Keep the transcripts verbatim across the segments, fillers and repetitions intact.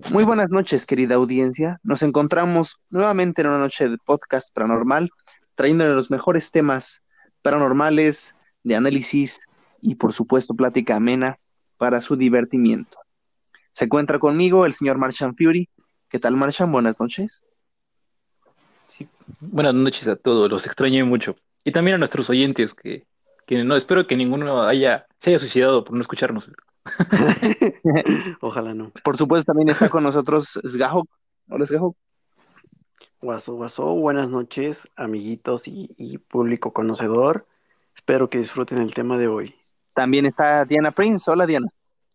Muy buenas noches, querida audiencia. Nos encontramos nuevamente en una noche de podcast paranormal, trayéndole los mejores temas paranormales, de análisis y, por supuesto, plática amena para su divertimiento. Se encuentra conmigo el señor Martian Fury. ¿Qué tal, Martian? Buenas noches. Sí, buenas noches a todos, los extrañé mucho. Y también a nuestros oyentes que, que no, espero que ninguno haya, se haya suicidado por no escucharnos. Ojalá no. Por supuesto, también está con nosotros Sgahok. Hola, Sgahok. Guaso, guaso, buenas noches, amiguitos y, y público conocedor. Espero que disfruten el tema de hoy. También está Diana Prince. Hola, Diana.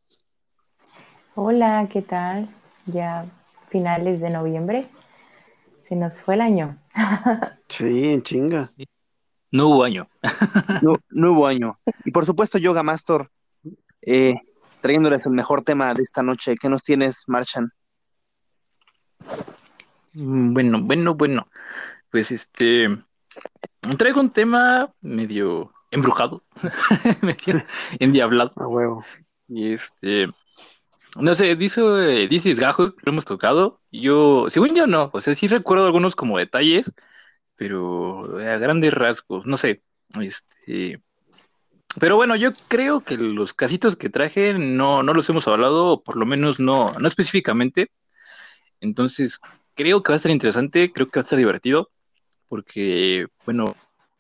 Hola, ¿qué tal? Ya finales de noviembre, se nos fue el año. Sí, en chinga. No hubo año. Nu- nuevo año. Y por supuesto, Yoga Master, eh, trayéndoles el mejor tema de esta noche. ¿Qué nos tienes, Martian? Mm, Bueno, bueno, bueno. Pues este, traigo un tema medio embrujado, medio endiablado. A huevo. Y este, no sé, dice, dice Isgajo que lo hemos tocado. Y yo, según yo no, o sea, sí recuerdo algunos como detalles, pero a grandes rasgos, no sé. Este, Pero bueno, yo creo que los casitos que traje no, no los hemos hablado, o por lo menos no, no específicamente. Entonces, creo que va a estar interesante, creo que va a estar divertido, porque, bueno,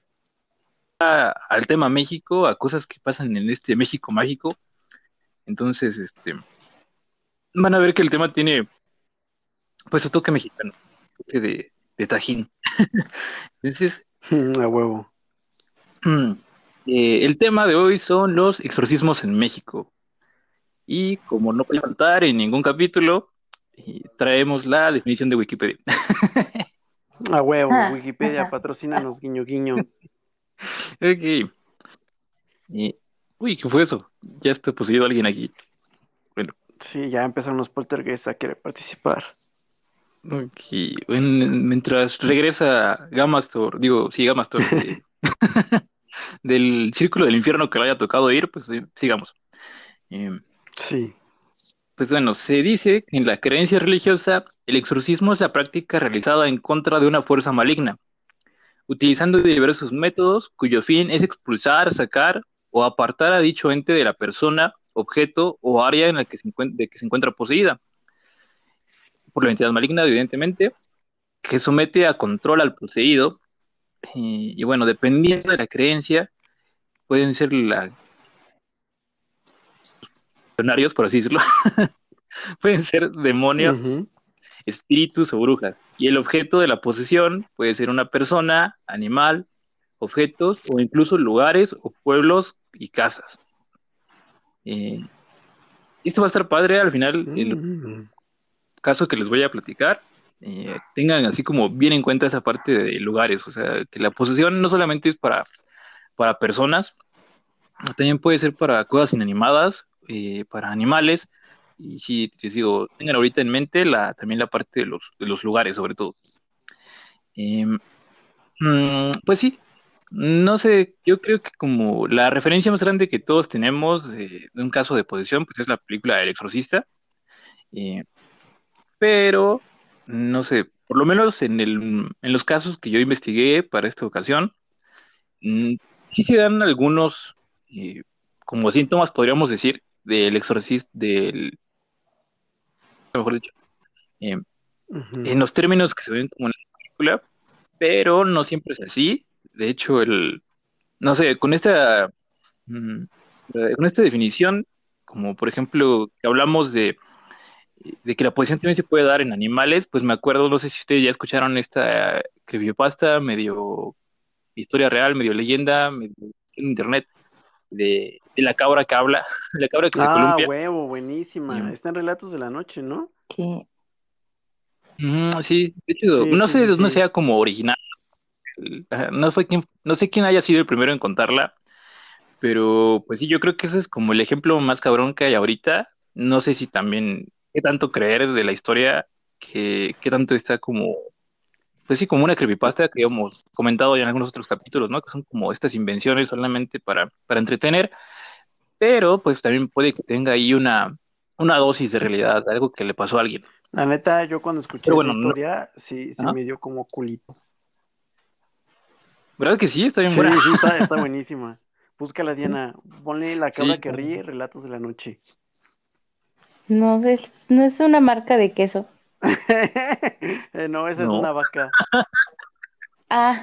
al tema México, a cosas que pasan en este México mágico. Entonces, este, van a ver que el tema tiene, pues, su toque mexicano, toque de, de Tajín. Entonces, A huevo. eh, el tema de hoy son los exorcismos en México. Y como no puede faltar en ningún capítulo, eh, traemos la definición de Wikipedia. A huevo. Ah, Wikipedia, patrocínanos, guiño, guiño. Ok. Eh, uy, ¿qué fue eso? Ya está poseído alguien aquí. Bueno, Sí, ya empezaron los poltergeists a querer participar. ok. Bueno, mientras regresa Gamastor, digo, sí, Gamastor, de, del círculo del infierno que le haya tocado ir, pues eh, sigamos. Eh, Sí. pues bueno, se dice que en la creencia religiosa, el exorcismo es la práctica realizada en contra de una fuerza maligna utilizando diversos métodos cuyo fin es expulsar, sacar o apartar a dicho ente de la persona, objeto o área en la que se encuent- de que se encuentra poseída por la entidad maligna, evidentemente, que somete a control al poseído. Y, y bueno, dependiendo de la creencia, pueden ser la- legionarios, por así decirlo, pueden ser demonios, Ujú. espíritus o brujas. Y el objeto de la posesión puede ser una persona, animal, objetos o incluso lugares o pueblos y casas. Eh, Esto va a estar padre al final, el Mm. caso que les voy a platicar. Eh, tengan así como bien en cuenta esa parte de lugares, o sea, que la posesión no solamente es para, para personas, también puede ser para cosas inanimadas, eh, para animales, y sí, te digo, tengan ahorita en mente la, también la parte de los, de los lugares, sobre todo. Eh, mm, pues sí, no sé, yo creo que como la referencia más grande que todos tenemos de, de un caso de posesión, pues es la película El Exorcista. Eh, pero no sé, por lo menos en el, en los casos que yo investigué para esta ocasión, mm, sí se dan algunos eh, como síntomas, podríamos decir, del exorcismo, del, mejor dicho, eh, Ujú. en los términos que se ven como en la película, pero no siempre es así. De hecho, el, no sé, con esta, mm, eh, con esta definición, como por ejemplo, que hablamos de de que la posición también se puede dar en animales, pues me acuerdo, no sé si ustedes ya escucharon esta creepypasta, medio historia real, medio leyenda, medio en internet, de, de la cabra que habla, la cabra que se Ah, columpia. huevo, Y, buenísima. Está en Relatos de la Noche, ¿no? que ujú, sí, de hecho, Sí, no sí, sé de sí, dónde sí. sea como original, ajá, no fue quién, no sé quién haya sido el primero en contarla, pero pues sí, yo creo que ese es como el ejemplo más cabrón que hay ahorita. No sé si también, qué tanto creer de la historia, que, qué tanto está como pues sí, como una creepypasta que hemos comentado ya en algunos otros capítulos, ¿no? Que son como estas invenciones solamente para, para entretener, pero pues también puede que tenga ahí una, una dosis de realidad, algo que le pasó a alguien. La neta, yo cuando escuché Pero esa bueno, no. historia, sí, sí Ajá. me dio como culito. ¿Verdad que sí? Está bien Sí, buena. sí, está, está buenísima. Búscala, Diana. Ponle La cabra Sí, que ríe, relatos de la noche. No es, no es una marca de queso. Eh, no, esa es no. una vaca. Ah,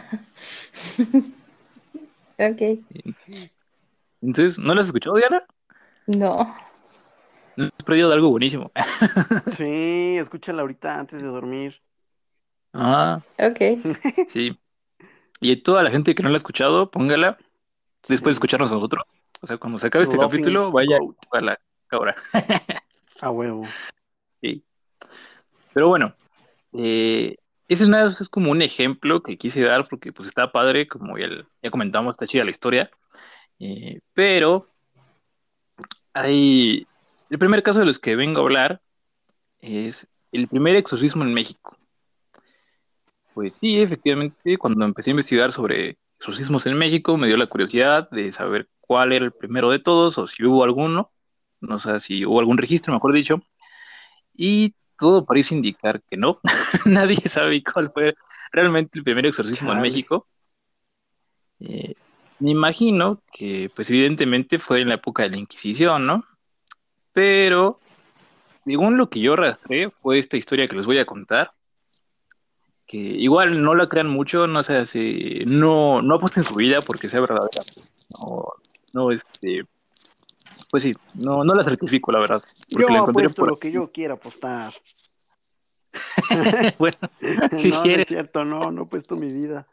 ok. Entonces, ¿no la has escuchado, Diana? No, No has perdido de algo buenísimo. Sí, escúchala ahorita antes de dormir. Ah, ok. sí. Y toda la gente que no la ha escuchado, póngala después de Sí. escucharnos a nosotros. O sea, cuando se acabe este Laughing capítulo, vaya Goat. a la cabra. A huevo. Sí. Pero bueno, eh, ese es, nada, es como un ejemplo que quise dar porque pues está padre, como ya, ya comentamos, está chida la historia. Eh, pero hay... El primer caso de los que vengo a hablar es el primer exorcismo en México. Pues sí, efectivamente, cuando empecé a investigar sobre exorcismos en México, me dio la curiosidad de saber cuál era el primero de todos o si hubo alguno, no sé si hubo algún registro, mejor dicho, y todo parece indicar que no. Nadie sabe cuál fue realmente el primer exorcismo en Chale. México. Eh, Me imagino que, pues evidentemente fue en la época de la Inquisición, ¿no? Pero, según lo que yo rastré, fue esta historia que les voy a contar que igual no la crean mucho, no sé si no, no apuesten su vida porque sea verdadera. No, no, este, pues sí, no, no la certifico, la verdad, porque la Yo encontré apuesto por lo que aquí. yo quiera apostar. Bueno, si No, no es quieres, cierto, no, no he puesto mi vida.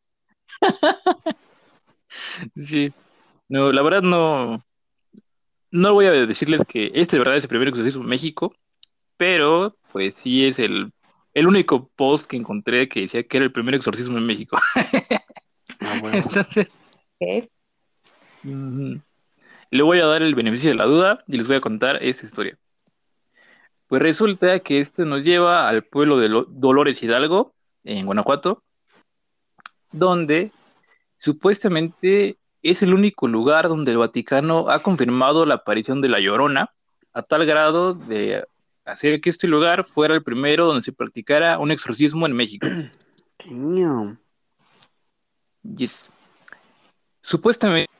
sí. No, la verdad no, no voy a decirles que este de verdad es el primer exorcismo en México, pero pues sí es el, el único post que encontré que decía que era el primer exorcismo en México. A huevo. Entonces, Ok. ujú, le voy a dar el beneficio de la duda y les voy a contar esta historia. Pues resulta que esto nos lleva al pueblo de Lo- Dolores Hidalgo, en Guanajuato, donde supuestamente es el único lugar donde el Vaticano ha confirmado la aparición de la Llorona, a tal grado de hacer que este lugar fuera el primero donde se practicara un exorcismo en México. Damn. Y es supuestamente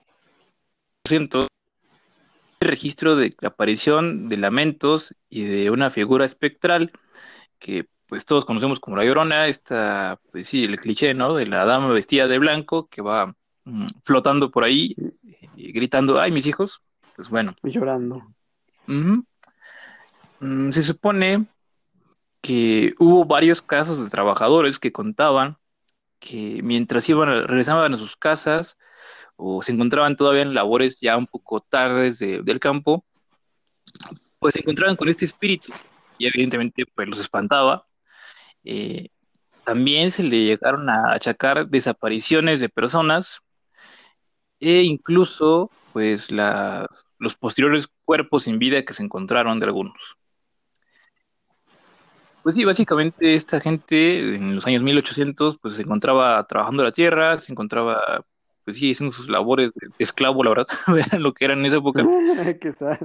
el registro de la aparición de lamentos y de una figura espectral que pues todos conocemos como la Llorona, esta, pues sí, el cliché, ¿no? De la dama vestida de blanco que va mm, flotando por ahí y gritando, ¡ay, mis hijos! Pues bueno, Llorando. ujú. Mm, se supone que hubo varios casos de trabajadores que contaban que mientras iban, a- regresaban a sus casas o se encontraban todavía en labores ya un poco tardes de- del campo, pues se encontraban con este espíritu y evidentemente pues los espantaba. Eh, También se le llegaron a achacar desapariciones de personas e incluso, pues, las, los posteriores cuerpos sin vida que se encontraron de algunos. Pues sí, básicamente esta gente en los años mil ochocientos, pues se encontraba trabajando la tierra, se encontraba, pues sí, haciendo sus labores de, de esclavo, la verdad, vean lo que era en esa época. Qué sad.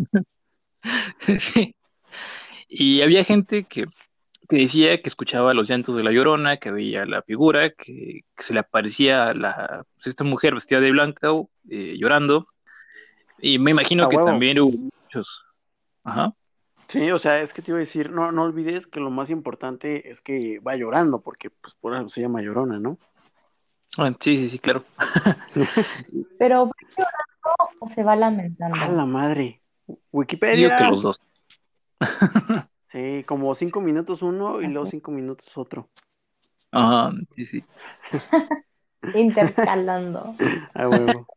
Sí. Y había gente que que decía que escuchaba los llantos de la Llorona, que veía la figura, que, que se le aparecía la, pues, esta mujer vestida de blanco eh, llorando, y me imagino A que huevo. también hubo muchos. Ajá. Sí, o sea, es que te iba a decir, no, no olvides que lo más importante es que va llorando, porque pues por eso se llama Llorona, ¿no? Ah, sí, sí, sí, claro. Pero ¿va llorando o se va A lamentando? la madre. Digo que los Wikipedia. dos. Sí, como cinco minutos uno y luego cinco minutos otro. Ajá, sí, sí. Intercalando. A huevo.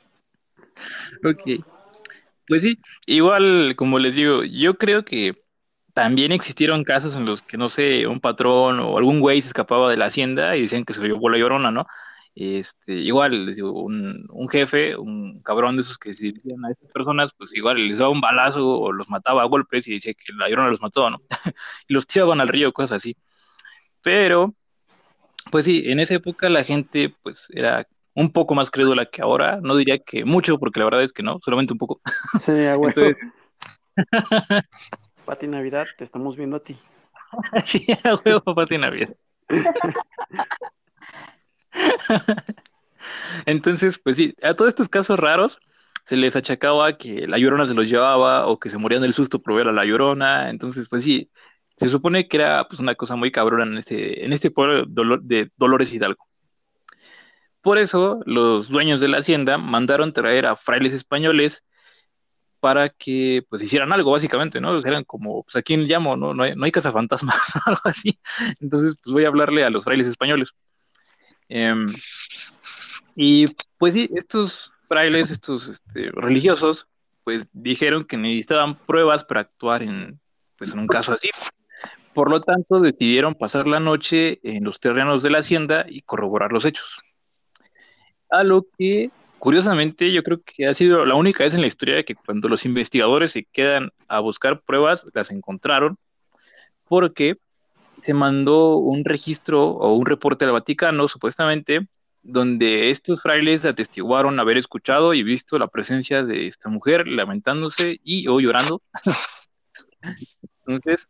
Ok. Pues sí, igual, como les digo, yo creo que también existieron casos en los que, no sé, un patrón o algún güey se escapaba de la hacienda y decían que se lo llevó la llorona, ¿no? Este, igual, les digo, un, un jefe, un cabrón de esos que se dirigían a esas personas, pues igual les daba un balazo o los mataba a golpes y decía que la llorona los mató, ¿no? Y los tiraban al río, cosas así. Pero, pues sí, en esa época la gente, pues, era un poco más crédula que ahora. No diría que mucho, porque la verdad es que no, solamente un poco. Sí, a Entonces, huevo. Pati Navidad, te estamos viendo a ti. Sí, a huevo, Pati Navidad. Entonces, pues sí, a todos estos casos raros se les achacaba que la Llorona se los llevaba o que se morían del susto por ver a la Llorona. Entonces, pues sí, se supone que era pues una cosa muy cabrona en este, en este pueblo de, Dolor- de Dolores Hidalgo. Por eso, los dueños de la hacienda mandaron traer a frailes españoles para que pues hicieran algo, básicamente, ¿no? Eran como, pues, ¿a quién llamo? No, no hay, no hay cazafantasmas, algo así. Entonces, pues voy a hablarle a los frailes españoles. Em, y pues sí, estos frailes, estos este, religiosos, pues dijeron que necesitaban pruebas para actuar en, pues, en un caso así. Por lo tanto, decidieron pasar la noche en los terrenos de la hacienda y corroborar los hechos. A lo que, curiosamente, yo creo que ha sido la única vez en la historia de que cuando los investigadores se quedan a buscar pruebas, las encontraron, porque se mandó un registro o un reporte al Vaticano, supuestamente, donde estos frailes atestiguaron haber escuchado y visto la presencia de esta mujer lamentándose y o llorando. Entonces,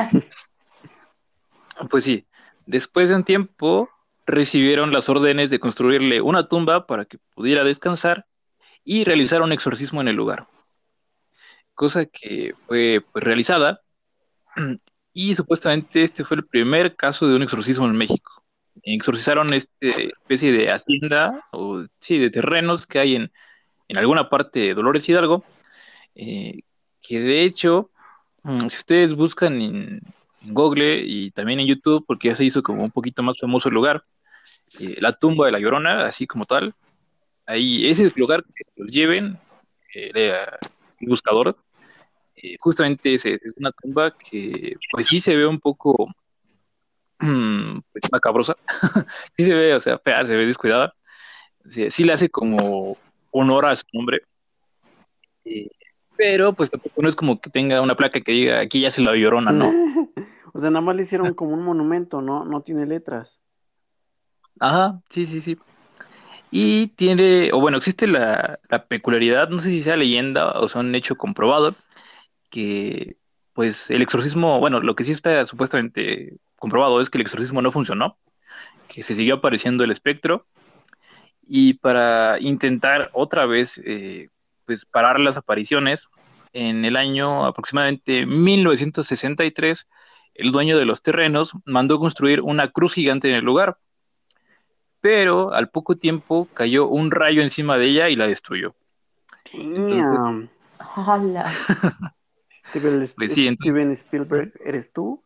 pues sí, después de un tiempo recibieron las órdenes de construirle una tumba para que pudiera descansar y realizar un exorcismo en el lugar, cosa que fue pues, realizada y supuestamente este fue el primer caso de un exorcismo en México. Exorcizaron esta especie de hacienda o sí, de terrenos que hay en, en alguna parte de Dolores Hidalgo, eh, que de hecho, mm, si ustedes buscan en, en Google y también en YouTube, porque ya se hizo como un poquito más famoso el lugar, eh, la tumba de la Llorona, así como tal, ahí ese es el lugar que los lleven, eh, el buscador, eh, justamente ese, es una tumba que pues sí se ve un poco mm, pues, macabrosa, sí se ve, o sea, fea, se ve descuidada, sí, sí le hace como honor a su nombre, eh, pero pues tampoco no es como que tenga una placa que diga aquí ya se la Llorona, ¿no? O sea, nada más le hicieron como un monumento, ¿no? No tiene letras. Ajá, sí, sí, sí. Y tiene, o bueno, existe la, la peculiaridad, no sé si sea leyenda o sea un hecho comprobado, que pues el exorcismo, bueno, lo que sí está supuestamente comprobado es que el exorcismo no funcionó, que se siguió apareciendo el espectro y para intentar otra vez eh, pues parar las apariciones, en el año aproximadamente mil novecientos sesenta y tres, el dueño de los terrenos mandó construir una cruz gigante en el lugar, pero al poco tiempo cayó un rayo encima de ella y la destruyó. Entonces, Damn. Hola. Steven, pues sí, entonces, Steven Spielberg, ¿eres tú?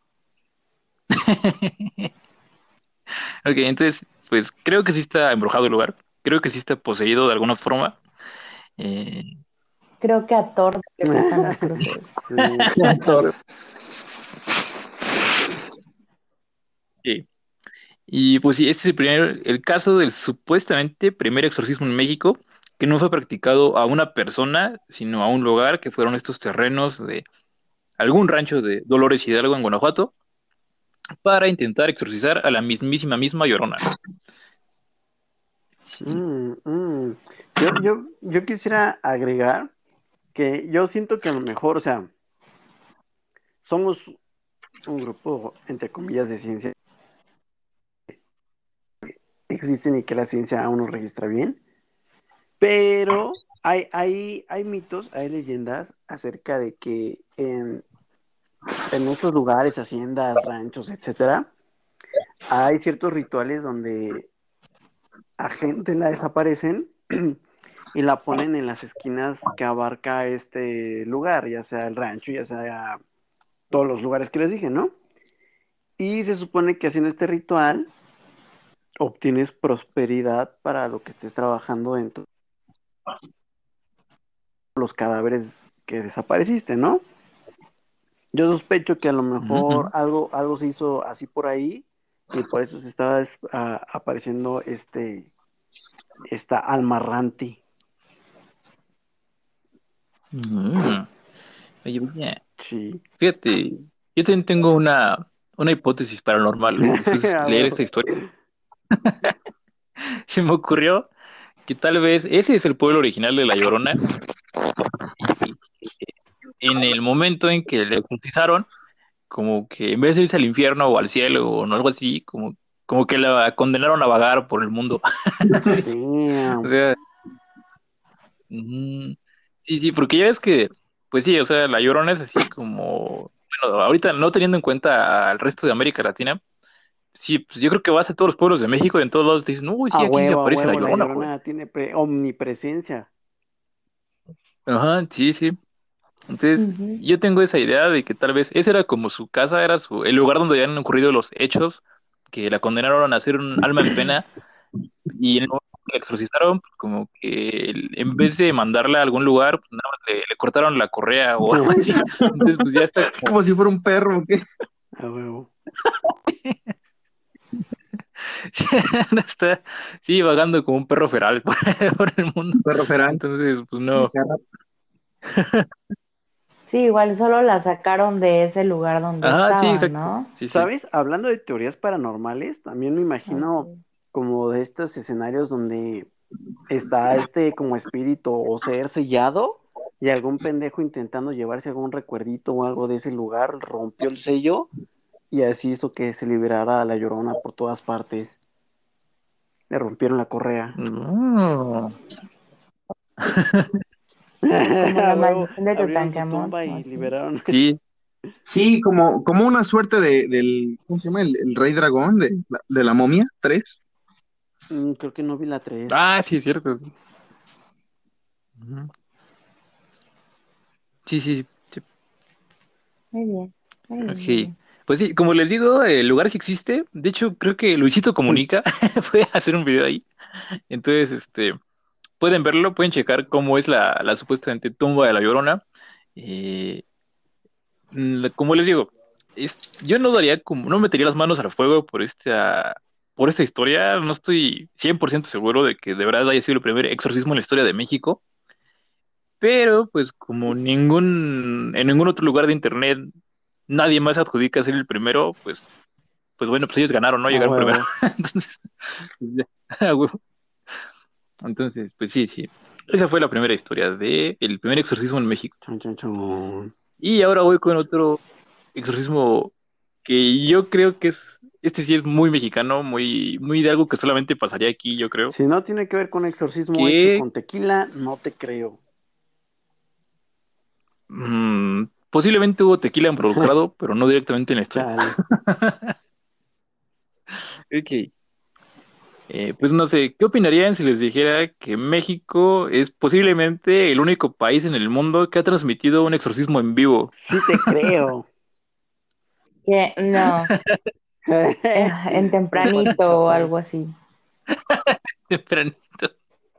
ok, entonces, pues creo que sí está embrujado el lugar, creo que sí está poseído de alguna forma. Eh, Creo que a Thor le gustan las cruces. Sí. sí. Y pues sí, este es el primer, el caso del supuestamente primer exorcismo en México, que no fue practicado a una persona, sino a un lugar, que fueron estos terrenos de algún rancho de Dolores Hidalgo en Guanajuato, para intentar exorcizar a la mismísima misma Llorona. Sí. Mm, mm. Yo, yo, yo quisiera agregar que yo siento que a lo mejor, o sea, somos un grupo, entre comillas, de ciencia que existen y que la ciencia aún no registra bien, pero hay, hay, hay mitos, hay leyendas acerca de que en, en estos lugares, haciendas, ranchos, etcétera, hay ciertos rituales donde a gente la desaparecen y la ponen en las esquinas que abarca este lugar, ya sea el rancho, ya sea todos los lugares que les dije, ¿no? Y se supone que haciendo este ritual obtienes prosperidad para lo que estés trabajando en tu- los cadáveres que desapareciste, ¿no? Yo sospecho que a lo Ujú, mejor ujú. algo, algo se hizo así por ahí y por eso se estaba des- a- apareciendo este, esta almarranti. Mm. Oye, oye, Sí. fíjate, yo también tengo una, una hipótesis paranormal. Después de A leer huevo. esta historia, se me ocurrió que tal vez ese es el pueblo original de La Llorona en el momento en que le exorcizaron, como que en vez de irse al infierno o al cielo o no, algo así, como, como que la condenaron a vagar por el mundo. Sí. O Damn. sea, ujú. Sí, sí, porque ya ves que, pues sí, o sea, La Llorona es así como, bueno, ahorita no teniendo en cuenta al resto de América Latina, sí, pues yo creo que vas a todos los pueblos de México y en todos lados te dicen, uy, sí, A aquí se huevo, a aparece La huevo, la Llorona, joven. Llorona tiene pre- omnipresencia. Ajá, sí, sí. Entonces, Ujú. yo tengo esa idea de que tal vez ese era como su casa, era su, el lugar donde habían ocurrido los hechos, que la condenaron a ser un alma en pena, y en el momento que la exorcizaron, pues como que el- en vez de mandarla a algún lugar, pues nada más le, le cortaron la correa o algo así. Entonces, pues ya está como, Como si fuera un perro, ¿qué? A huevo. ya está, sí, vagando como un perro feral por, por el mundo. Perro feral. Entonces, pues no. Sí, igual solo la sacaron de ese lugar donde Ajá, sí, estaba, exacto. ¿no? Sí, sí. ¿Sabes? Hablando de teorías paranormales, también me imagino Ok. como de estos escenarios donde está este como espíritu o ser sellado y algún pendejo intentando llevarse algún recuerdito o algo de ese lugar rompió el sello y así hizo que se liberara la Llorona por todas partes. Le rompieron la correa. No. Como A la huevo, maldición de abrieron su Tutankamón, tumba o y así. liberaron. Sí. Sí, como, como una suerte de, del, ¿cómo se llama? El, el Rey Dragón de, de la momia, tres. Mm, creo que no vi la tres. Ah, sí, es cierto. Ujú. Sí, sí, sí. Muy bien, muy bien, muy Ok. bien. Pues sí, como les digo, el lugar sí existe. De hecho, creo que Luisito Comunica fue a hacer un video ahí. Entonces, este, pueden verlo, pueden checar cómo es la, la supuestamente tumba de la Llorona. Eh, mm, como les digo, es, yo no daría como, no metería las manos al fuego por esta, por esta historia. No estoy cien por ciento seguro de que de verdad haya sido el primer exorcismo en la historia de México. Pero, pues, como ningún, en ningún otro lugar de internet nadie más adjudica ser el primero, pues, pues bueno, pues ellos ganaron, ¿no? A Llegaron primero. huevo. Entonces, pues, ya, a huevo. Entonces, pues sí, sí. Esa fue la primera historia de el primer exorcismo en México. Chon, chon, chon. Y ahora voy con otro exorcismo que yo creo que es, este sí es muy mexicano, muy, muy de algo que solamente pasaría aquí, yo creo. Si no tiene que ver con exorcismo hecho Que con tequila, no te creo. mm, posiblemente hubo tequila involucrado, pero no directamente en la historia. Chale. Ok. Eh, pues no sé, ¿qué opinarían si les dijera que México es posiblemente el único país en el mundo que ha transmitido un exorcismo en vivo? Sí te creo. Que no, eh, en Pero para tempranito o chafar. algo así. Tempranito.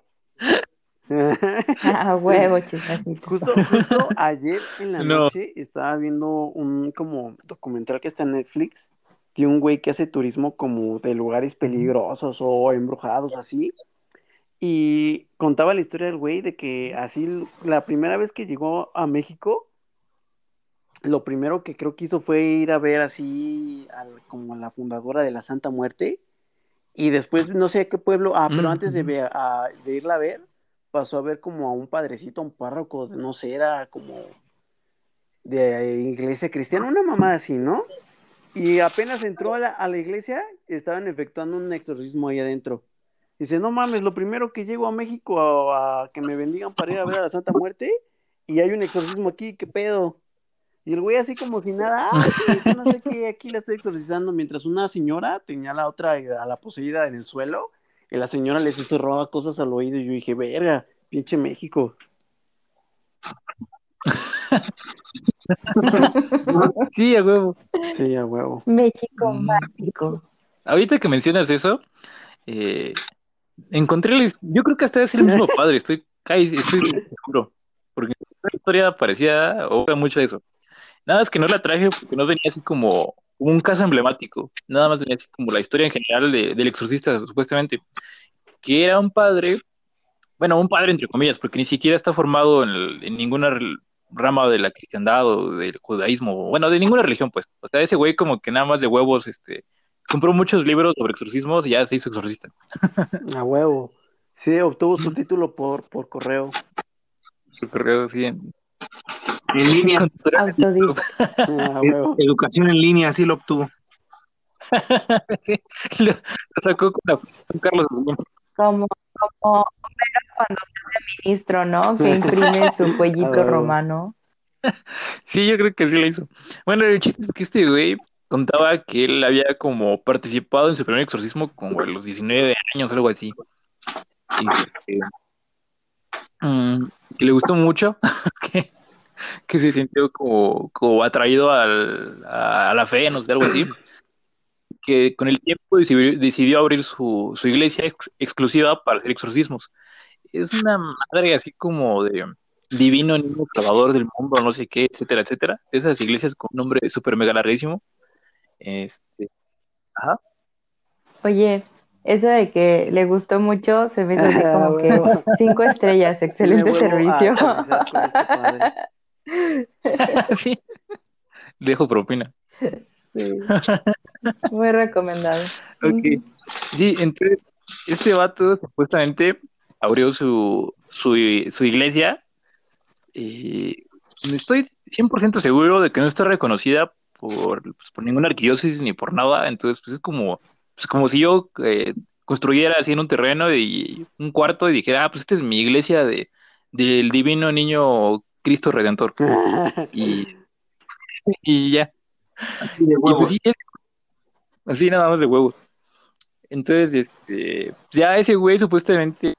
A huevo, chismecito. Justo, justo ayer en la No. noche estaba viendo un como documental que está en Netflix de un güey que hace turismo como de lugares peligrosos o embrujados así. Y contaba la historia del güey de que así la primera vez que llegó a México, lo primero que creo que hizo fue ir a ver así al- como a la fundadora de la Santa Muerte. Y después no sé a qué pueblo, ah, pero antes de, Mm, ver, a- de irla a ver, pasó a ver como a un padrecito, a un párroco, no sé, era como de iglesia cristiana, una mamá así, ¿no? Y apenas entró a la, a la iglesia, estaban efectuando un exorcismo ahí adentro. Dice, no mames, lo primero que llego a México a, a que me bendigan para ir a ver a la Santa Muerte, y hay un exorcismo aquí, ¿qué pedo? Y el güey así como si nada, ay, sí, que no sé qué, aquí la estoy exorcizando, mientras una señora tenía a la otra, eh, a la poseída en el suelo, y la señora le susurraba cosas al oído, y yo dije, verga, pinche México. sí, a huevo. Sí, a huevo. México Mm, mágico. ahorita que mencionas eso, eh, encontré, la his- yo creo que hasta es el mismo padre, estoy, casi- estoy seguro, porque la historia parecía o era mucho de eso. Nada más que no la traje porque no venía así como, como un caso emblemático, nada más venía así como la historia en general de- del exorcista, supuestamente, que era un padre, bueno, un padre entre comillas, porque ni siquiera está formado en, el- en ninguna rel- rama de la cristiandad o del judaísmo, bueno, de ninguna religión, pues. O sea, ese güey como que nada más de huevos, este, compró muchos libros sobre exorcismos y ya se hizo exorcista. A huevo. Sí, obtuvo su título por, por correo. Su correo, sí. En línea. Con tutorial de YouTube. Autodidacta. Ah, E- huevo. Educación en línea, así lo obtuvo. Lo, lo sacó con la con Carlos Slim. Como, como Homero cuando se hace ministro, ¿no? Que imprime su Ah, cuellito huevo. romano. Sí, yo creo que sí lo hizo. Bueno, el chiste es que este güey contaba que él había como participado en su primer exorcismo como a los diecinueve años, algo así. Y que, mm, que le gustó mucho, que, que se sintió como, como atraído al, a, a la fe, no sé, algo así. Que con el tiempo decidió, decidió abrir su, su iglesia ex- exclusiva para hacer exorcismos. Es una madre así como de divino niño salvador del mundo, no sé qué, etcétera, etcétera. De esas iglesias con un nombre súper mega larguísimo. Este, ajá. Oye, eso de que le gustó mucho se me hizo así Ah, como que huevo. cinco estrellas, Tiene excelente huevo a servicio. exorcizar con este padre. Sí, dejo propina. Sí, muy recomendado. Ok. Ujú. Sí, entonces, este vato supuestamente abrió su, su, su iglesia y estoy cien por ciento seguro de que no está reconocida por, pues, por ninguna arquidiócesis ni por nada. Entonces, pues es como, pues, como si yo eh, construyera así en un terreno y un cuarto y dijera, ah, pues esta es mi iglesia de, del divino niño Cristo Redentor. Y, y ya. Así de Y pues huevos. sí, es así nada más de huevos. Entonces, este, ya ese güey supuestamente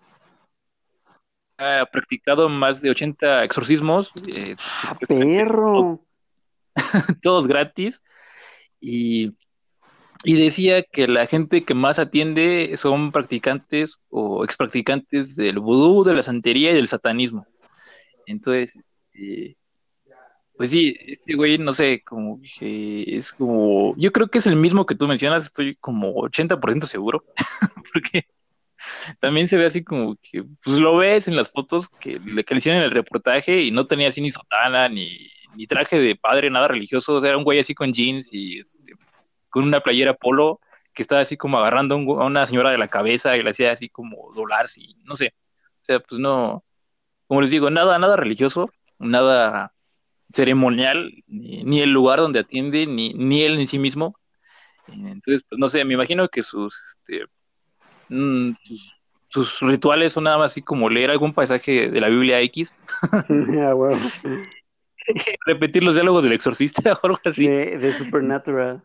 ha practicado más de ochenta exorcismos, eh, Ah, supuestamente todos, perro. todos gratis, y, y decía que la gente que más atiende son practicantes o ex practicantes del vudú, de la santería y del satanismo. Entonces, este, pues sí, este güey, no sé, como que es como, yo creo que es el mismo que tú mencionas, estoy como ochenta por ciento seguro, porque también se ve así como que, pues lo ves en las fotos que le, que le hicieron en el reportaje y no tenía así ni sotana, ni, ni traje de padre, nada religioso, o sea, era un güey así con jeans y este, con una playera polo que estaba así como agarrando a, un- a una señora de la cabeza y le hacía así como doblarse y no sé, o sea, pues no, como les digo, nada, nada religioso, nada ceremonial, ni, ni el lugar donde atiende, ni, ni él en sí mismo. Entonces, pues no sé, me imagino que sus, este, mm, sus, sus rituales son nada más así como leer algún pasaje de la Biblia X, Ah, huevo. repetir los diálogos del exorcista o algo así. De, de Supernatural.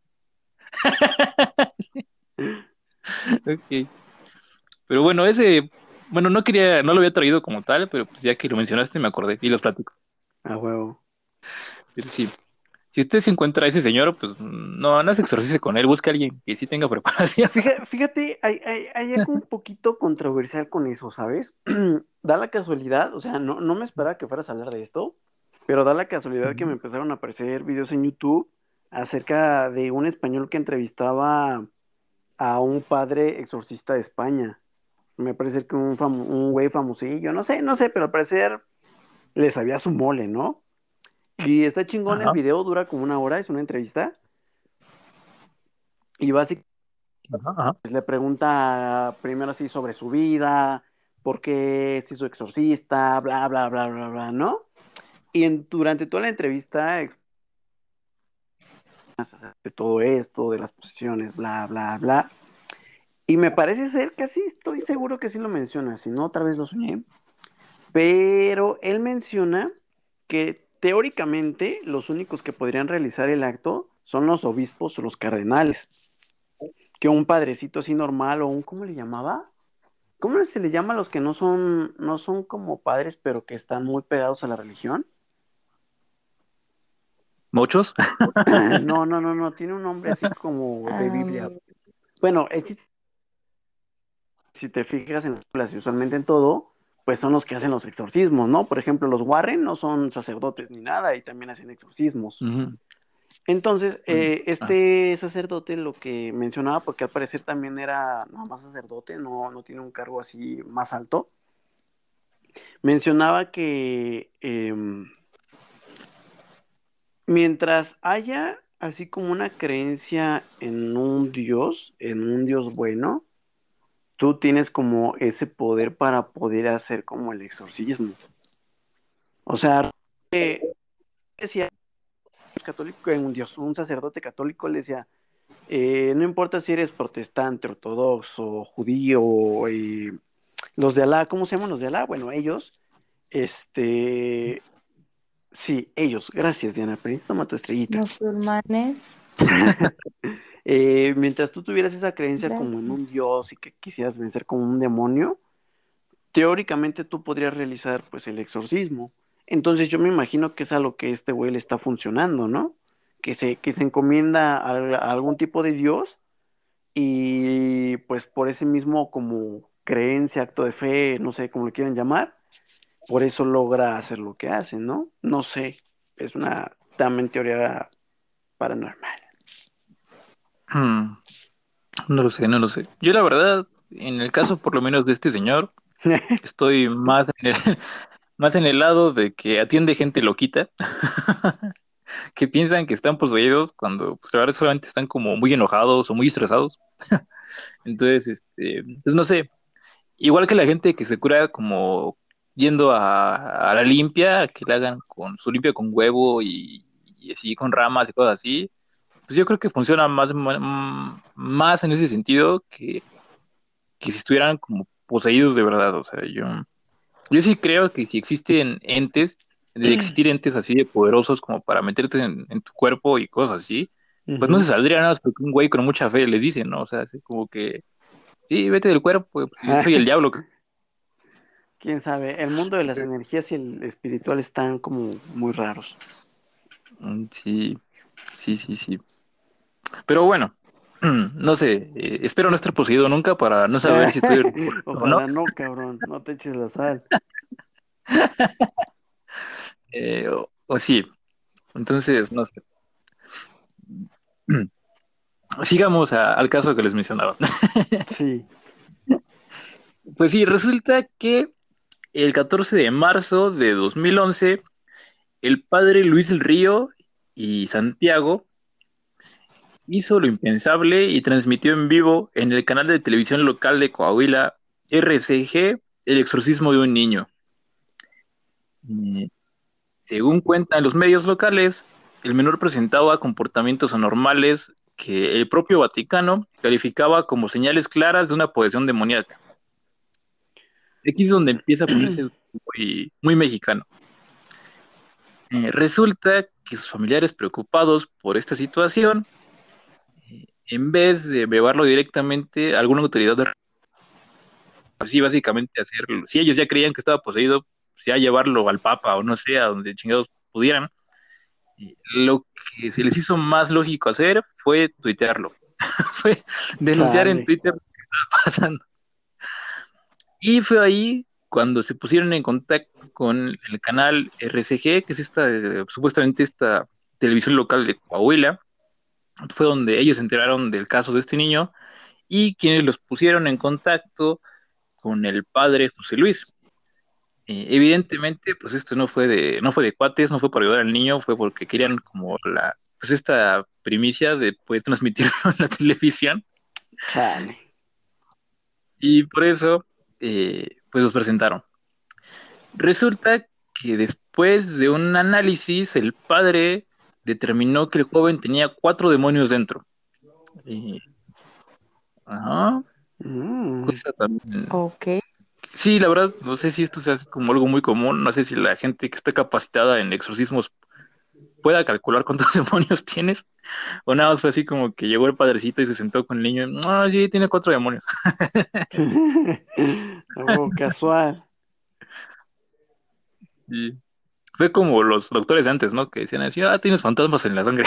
Ok. Pero bueno, ese, bueno, no quería, no lo había traído como tal, pero pues ya que lo mencionaste me acordé y los platico. Ah, huevo. Pero sí, si usted se encuentra a ese señor, pues no, no se exorcice con él, busque a alguien que sí tenga preparación. Fíjate, fíjate, hay, hay, hay algo un poquito controversial con eso, ¿sabes? Da la casualidad, o sea, no, no me esperaba que fueras a hablar de esto, pero da la casualidad que me empezaron a aparecer videos en YouTube acerca de un español que entrevistaba a un padre exorcista de España. Me parece que un, fam- un güey famosillo, no sé, no sé, pero al parecer le sabía su mole, ¿no? Y está chingón el Ajá, video, dura como una hora, es una entrevista, y básicamente ajá, ajá. pues, le pregunta primero así sobre su vida, por qué se hizo exorcista, bla, bla, bla, bla, bla, ¿no? Y en- durante toda la entrevista explica de todo esto, de las posiciones, bla, bla, bla. Y me parece ser, casi estoy seguro que sí lo menciona, si no, otra vez lo soñé. Pero él menciona que teóricamente los únicos que podrían realizar el acto son los obispos o los cardenales, que un padrecito así normal o un, ¿cómo le llamaba? ¿Cómo se le llama a los que no son, no son como padres, pero que están muy pegados a la religión? ¿Muchos? No, no, no, no, tiene un nombre así como de Biblia. Am, Bueno, existe, si te fijas en las películas y usualmente en todo, pues son los que hacen los exorcismos, ¿no? Por ejemplo, los Warren no son sacerdotes ni nada y también hacen exorcismos. Ujú, Entonces, ujú. eh, Ah, este sacerdote lo que mencionaba, porque al parecer también era nada más sacerdote, no, no tiene un cargo así más alto, mencionaba que em, mientras haya así como una creencia en un Dios, en un Dios bueno, tú tienes como ese poder para poder hacer como el exorcismo. O sea, decía católico, un dios, un sacerdote católico le decía, eh, no importa si eres protestante, ortodoxo, judío, eh, los de Alá, ¿cómo se llaman los de Alá? Bueno, ellos, este, sí, ellos, gracias Diana, Prince, toma tu estrellita. Musulmanes. Eh, mientras tú tuvieras esa creencia Gracias. como en un dios y que quisieras vencer como un demonio, teóricamente tú podrías realizar pues el exorcismo. Entonces yo me imagino que es a lo que este güey le está funcionando, ¿no? Que se, que se encomienda a, a algún tipo de dios y pues por ese mismo como creencia, acto de fe, no sé cómo lo quieran llamar, por eso logra hacer lo que hace, ¿no? No sé, es una también teoría paranormal. Hmm, no lo sé, no lo sé. Yo la verdad, en el caso por lo menos de este señor, estoy más en el, más en el lado de que atiende gente loquita, que piensan que están poseídos cuando pues, la verdad solamente están como muy enojados o muy estresados. Entonces, este, pues no sé, igual que la gente que se cura como yendo a, a la limpia, que la hagan con su limpia con huevo y, y así con ramas y cosas así, pues yo creo que funciona más, ma- más en ese sentido que, que si estuvieran como poseídos de verdad. O sea, yo, yo sí creo que si existen entes, de existir entes así de poderosos como para meterte en, en tu cuerpo y cosas así, pues no se Ujú. saldría nada más porque un güey con mucha fe les dice, ¿no? O sea, así como que, sí, vete del cuerpo, pues, yo soy el diablo. Quién sabe, el mundo de las energías y el espiritual están como muy raros. Mm, sí, sí, sí, sí. Pero bueno, no sé, eh, espero no estar poseído nunca para no saber si estoy correcto o no. Ojalá no, cabrón, no te eches la sal. Eh, o, o sí, entonces, no sé. Sigamos a- al caso que les mencionaba. Sí. Pues sí, resulta que el catorce de marzo de dos mil once, el padre Luis del Río y Santiago hizo lo impensable y transmitió en vivo en el canal de televisión local de Coahuila, R C G, el exorcismo de un niño. Eh, Según cuentan los medios locales, el menor presentaba comportamientos anormales que el propio Vaticano calificaba como señales claras de una posesión demoníaca. Aquí es donde empieza a ponerse muy, muy mexicano. Eh, resulta que sus familiares preocupados por esta situación, eh, en vez de llevarlo directamente a alguna autoridad, de, pues sí, básicamente hacerlo. Si ellos ya creían que estaba poseído, pues ya llevarlo al Papa o no sé, a donde chingados pudieran. Eh, Lo que se les hizo más lógico hacer fue tuitearlo, fue denunciar en Chale. Twitter lo que estaba pasando. Y fue ahí cuando se pusieron en contacto con el canal R C G, que es esta, eh, supuestamente esta televisión local de Coahuila. Fue donde ellos se enteraron del caso de este niño y quienes los pusieron en contacto con el padre José Luis. Eh, evidentemente, pues esto no fue de, no fue de cuates, no fue para ayudar al niño, fue porque querían como la, pues esta primicia de poder transmitirlo en la televisión Chale. y por eso, eh, pues los presentaron. Resulta que después de un análisis, el padre determinó que el joven tenía cuatro demonios dentro. Y, ajá, Mm. cosa también. Ok. Sí, la verdad, no sé si esto sea como algo muy común, no sé si la gente que está capacitada en exorcismos pueda calcular cuántos demonios tienes, o nada más fue así como que llegó el padrecito y se sentó con el niño, ah, sí, tiene cuatro demonios. A huevo casual. Y fue como los doctores de antes, ¿no? Que decían así, ah, tienes fantasmas en la sangre.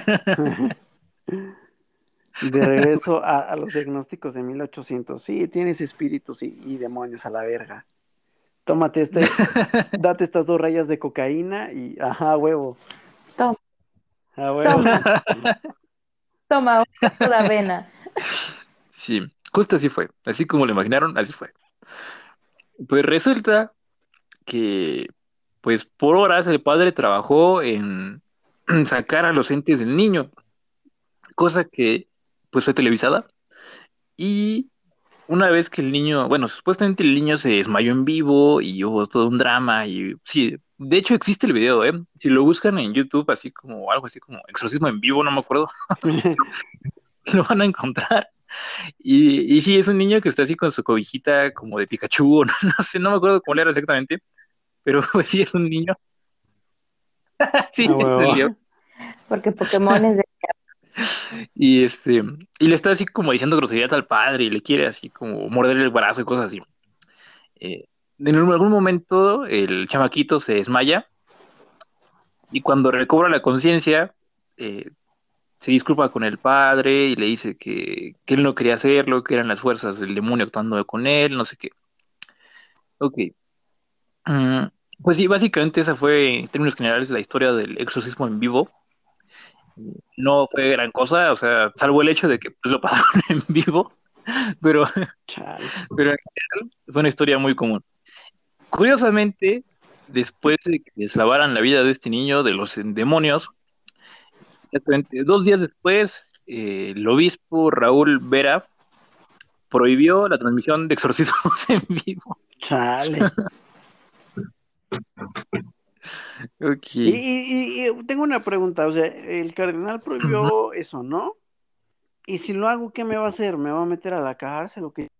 De regreso a, a los diagnósticos de mil ochocientos. Sí, tienes espíritus y, y demonios a la verga. Tómate este, date estas dos rayas de cocaína y, ajá, huevo, Toma, a huevo. toma, toma, una toda avena. Sí, justo así fue, así como lo imaginaron, así fue. Pues resulta que, pues por horas el padre trabajó en sacar a los entes del niño, cosa que pues fue televisada. Y una vez que el niño, bueno, supuestamente el niño se desmayó en vivo y hubo todo un drama y sí, De hecho, existe el video, ¿eh? Si lo buscan en YouTube, así como algo así como exorcismo en vivo, no me acuerdo, lo van a encontrar. Y, y sí, es un niño que está así con su cobijita como de Pikachu, o no, no sé, no me acuerdo cómo era exactamente, pero pues, sí es un niño. Sí, Ah, es el huevo. león. Porque Pokémon es de... Y este, y le está así como diciendo groserías al padre y le quiere así como morderle el brazo y cosas así. Eh, en algún momento el chamaquito se desmaya y cuando recobra la conciencia, eh, se disculpa con el padre y le dice que, que él no quería hacerlo, que eran las fuerzas del demonio actuando con él, no sé qué. Ok. Mm, pues sí, básicamente esa fue, en términos generales, la historia del exorcismo en vivo. No fue gran cosa, o sea, salvo el hecho de que pues, lo pasaron en vivo, pero, Chale. pero en general fue una historia muy común. Curiosamente, después de que deslavaran la vida de este niño de los demonios, exactamente dos días después, eh, el obispo Raúl Vera prohibió la transmisión de exorcismos en vivo. Chale. Y, Ok. y, y, y tengo una pregunta, o sea, el cardenal Ujú. prohibió eso, ¿no? Y si lo hago, ¿qué me va a hacer? ¿Me va a meter a la cárcel o qué?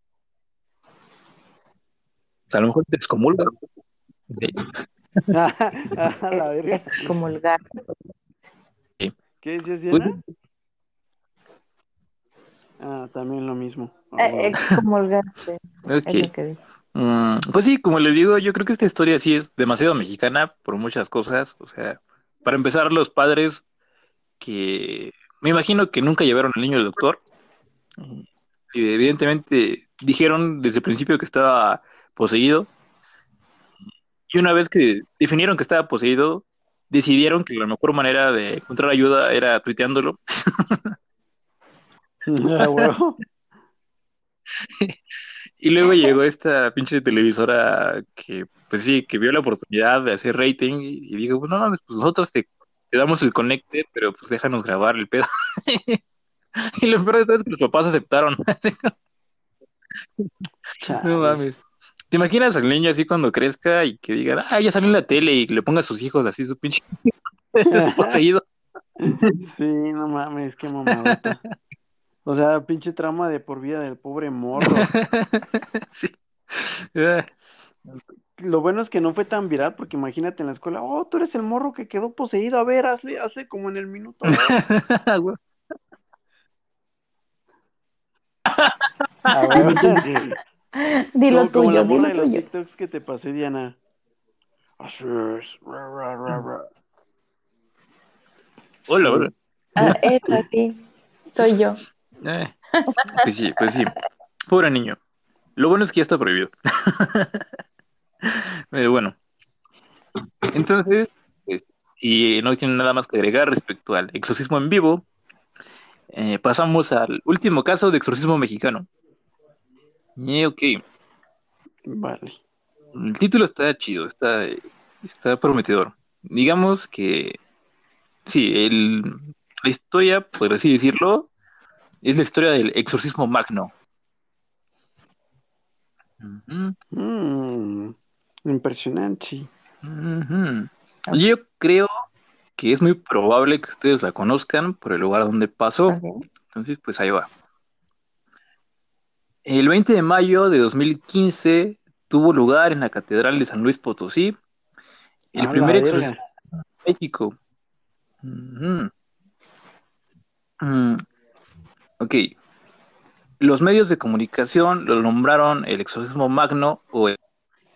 O sea, a lo mejor te excomulga. Sí, A la verga. excomulgar. sí. ¿Qué decías, Pues, Diana? Ah, también lo mismo. Ah, Eh, huevo. excomulgarse, ok. es lo que dice. Mm, pues sí, como les digo, yo creo que esta historia sí es demasiado mexicana por muchas cosas. O sea, para empezar, los padres que me imagino que nunca llevaron al niño al doctor. Y evidentemente dijeron desde el principio que estaba poseído. Y una vez que definieron que estaba poseído, decidieron que la mejor manera de encontrar ayuda era tuiteándolo. A huevo. Y luego llegó esta pinche televisora que, pues sí, que vio la oportunidad de hacer rating y, y dijo, pues no mames, pues nosotros te, te damos el conecte, pero pues déjanos grabar el pedo. Y lo peor de todo es que los papás aceptaron. No Chale. mames. ¿Te imaginas al niño así cuando crezca y que diga, ah, ya salió en la tele y que le ponga a sus hijos así su pinche poseído? Sí, no mames, qué mamadota. O sea, pinche trama de por vida del pobre morro. Sí. Ah, Lo bueno es que no fue tan viral, porque imagínate en la escuela, oh, tú eres el morro que quedó poseído, a ver, hazle, hazle como en el minuto dos. güey. A ver, Dilo como, como la tuyo, morra dilo de los tuyo. TikToks que te pasé, Diana. Así es. Ra, ra, ra, ra. Hola, Sí. hola. Ah, esa sí, soy yo. Eh, pues sí, pues sí. Pobre niño. Lo bueno es que ya está prohibido. Pero bueno, entonces, pues, si no tienen nada más que agregar respecto al exorcismo en vivo, eh, pasamos al último caso de exorcismo mexicano. Y ok, Vale. el título está chido, está, está prometedor. Digamos que, sí, el, la historia, por así decirlo, es la historia del exorcismo magno. Ujú, Mm, impresionante. ujú. Yo creo que es muy probable que ustedes la conozcan por el lugar donde pasó. Ok. Entonces, pues ahí va. El veinte de mayo de dos mil quince tuvo lugar en la Catedral de San Luis Potosí el A la primer verga. exorcismo en México. Ujú. Mm, ok, los medios de comunicación lo nombraron el exorcismo magno o el-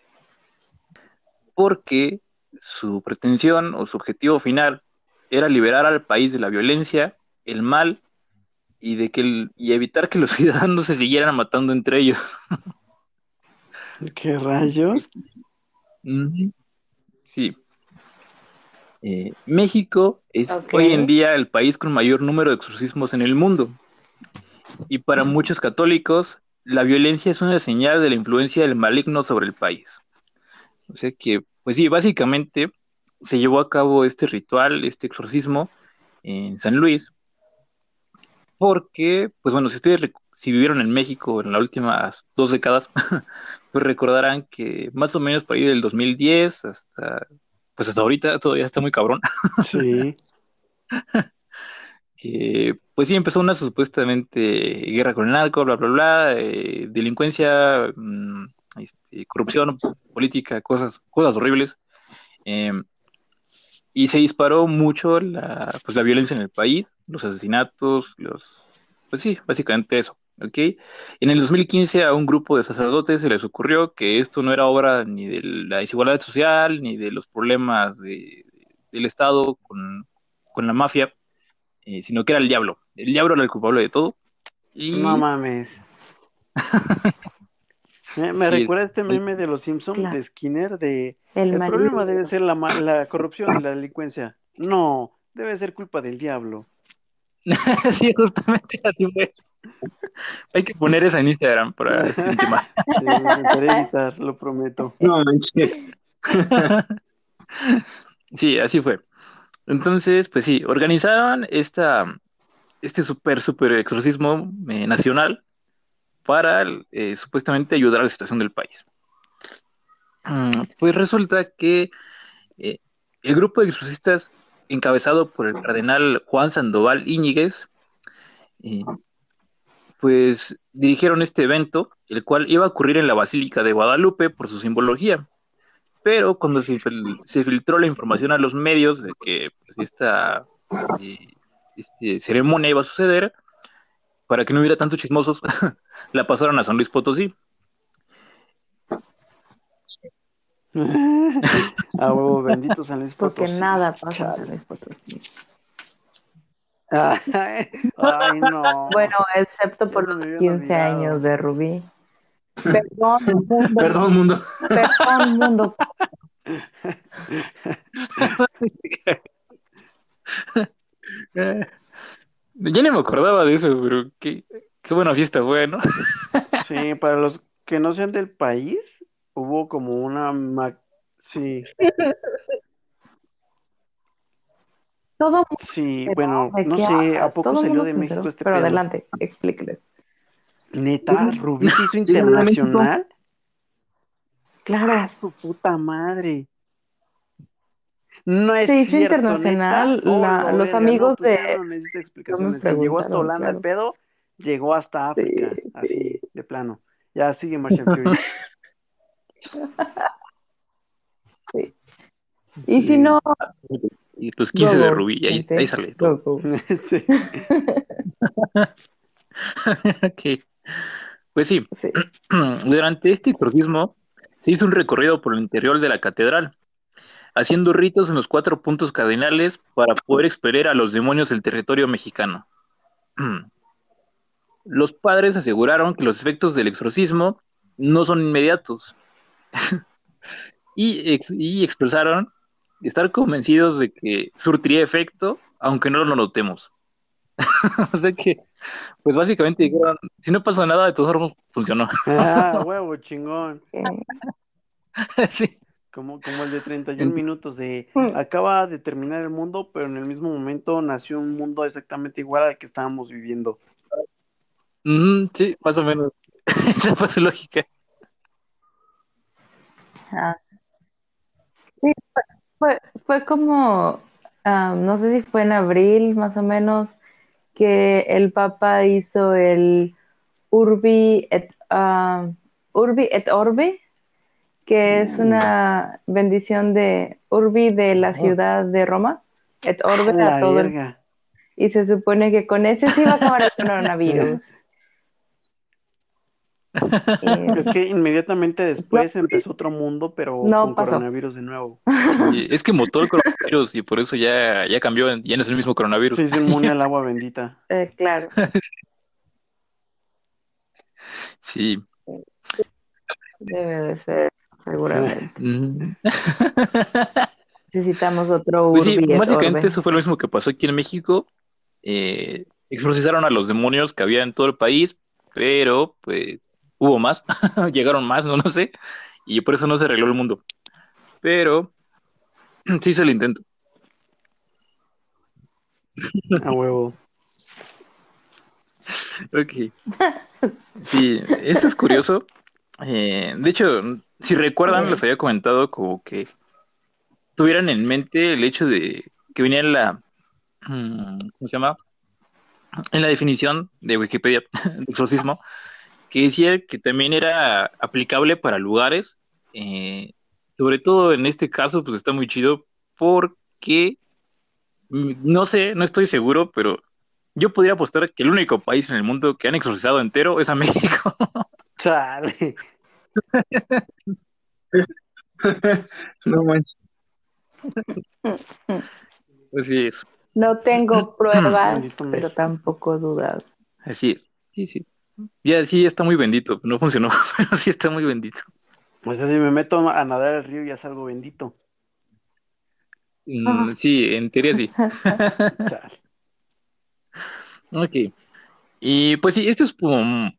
porque su pretensión o su objetivo final era liberar al país de la violencia, el mal y de que el- y evitar que los ciudadanos se siguieran matando entre ellos. ¿Qué rayos? Ujú. Sí. Eh, México es Ok. hoy en día el país con mayor número de exorcismos en el mundo y para muchos católicos la violencia es una señal de la influencia del maligno sobre el país. O sea que, pues sí, básicamente se llevó a cabo este ritual, este exorcismo en San Luis, porque, pues bueno, si ustedes, rec- si vivieron en México en las últimas dos décadas, pues recordarán que más o menos por ahí del dos mil diez hasta, pues hasta ahorita todavía está muy cabrón, Sí. que pues sí empezó una supuestamente guerra con el narco, bla, bla, bla, eh, delincuencia, mm, este, corrupción, política, cosas, cosas horribles. eh, y se disparó mucho la, pues, la violencia en el país, los asesinatos, los, pues sí, básicamente eso, ¿ok? En el dos mil quince a un grupo de sacerdotes se les ocurrió que esto no era obra ni de la desigualdad social, ni de los problemas de- del Estado con, con la mafia, eh, sino que era el diablo. El diablo era el culpable de todo. No Y mames. Me, me sí, es, recuerda este meme de los Simpson Claro, de Skinner de el el problema debe marido. ser la, ma- la corrupción y la delincuencia. No, debe ser culpa del diablo. sí, justamente así fue. Hay que poner esa en Instagram para este tema. Sí, lo intentaré editar, lo prometo. No manches. Sí, así fue. Entonces, pues sí, organizaron esta, este super, super exorcismo eh, nacional para eh, supuestamente ayudar a la situación del país. Mm, pues resulta que eh, el grupo de exorcistas encabezado por el cardenal Juan Sandoval Íñiguez, eh, pues dirigieron este evento, el cual iba a ocurrir en la Basílica de Guadalupe por su simbología. Pero cuando se, fil- se filtró la información a los medios de que pues, esta eh, este, ceremonia iba a suceder, para que no hubiera tantos chismosos, la pasaron a San Luis Potosí. A huevo, bendito San Luis Porque Potosí. nada pasa en San Chale. Luis Potosí. Ay, ay, Bueno, no. excepto Ya por se me los habían quince años olvidado. de Rubí. Perdón, mundo, Perdón, mundo. perdón, mundo. Ya ni me acordaba de eso, pero qué, qué buena fiesta fue, ¿no? Sí, para los que no sean del país, hubo como una... ma- Sí, Todo mundo sí, se enteró bueno, de no qué sé, ¿a hablas. poco Todo el salió mundo de se México enteró. este Pero pedo? adelante, explíqueles. Neta, Rubí se hizo Sí, salió de México. internacional. ¡Ah, Claro, su puta madre! No es se hizo cierto, neta. internacional. Oh, La, lo los verga, no, amigos pues de ya no necesita no me explicaciones. Si llegó hasta preguntaron, Holanda el claro. pedo, llegó hasta Sí, África, sí. así, de plano. Ya sigue Marshall Fury. Sí. Y si Sí, no, Y los go, quince de go, Rubí, ahí, ahí gente, sale go, todo. go. sí. Ok. Pues sí, Sí. durante este exorcismo se hizo un recorrido por el interior de la catedral, haciendo ritos en los cuatro puntos cardinales para poder expeler a los demonios del territorio mexicano. Los padres aseguraron que los efectos del exorcismo no son inmediatos y, ex- y expresaron estar convencidos de que surtiría efecto, aunque no lo notemos. O sea que, pues básicamente dijeron, si no pasa nada, de todos formas funcionó. Ah, huevo, chingón. Eh, Sí. Como, como el de treinta y un Ent- minutos de mm, acaba de terminar el mundo, pero en el mismo momento nació un mundo exactamente igual al que estábamos viviendo. Ujú, sí, más o menos. Esa fue su lógica. ah, sí, fue, fue como, ah, no sé si fue en abril más o menos, que el Papa hizo el Urbi et, ah, Urbi et Orbi, que es Uh, una bendición de Urbi de la oh, ciudad de Roma, et a Orbe a la todo el... verga. Y se supone que con ese se iba a acabar el coronavirus. Es Y que inmediatamente no, después empezó otro mundo, pero no con pasó. coronavirus de nuevo. Sí, es que mutó el coronavirus y por eso ya, ya cambió, ya no es el mismo coronavirus. Se hizo inmune al agua bendita. Eh, claro, Sí. debe de ser, seguramente. Mm. Necesitamos otro Pues sí, Urbi et básicamente Orbe. eso fue lo mismo que pasó aquí en México. Eh, exorcizaron a los demonios que había en todo el país, pero pues hubo más, llegaron más, no lo sé, y por eso no se arregló el mundo. Pero sí hizo el intento. A huevo. Ok. Sí, esto es curioso. Eh, de hecho, si recuerdan, les había comentado como que tuvieran en mente el hecho de que venía en la, mm, ¿cómo se llama? En la definición de Wikipedia de exorcismo, que decía que también era aplicable para lugares, eh, sobre todo en este caso, pues está muy chido porque, mm, no sé, no estoy seguro, pero yo podría apostar que el único país en el mundo que han exorcizado entero es a México. Chale. No manches. Así es. No tengo pruebas, Bendito pero México. tampoco dudas. Así es. Sí, sí. Ya sí está muy bendito. No funcionó, pero sí está muy bendito. O sea, si me meto a nadar al río ya salgo bendito. Mm, sí, en teoría sí. Chale. Ok. Y pues sí, esto es como,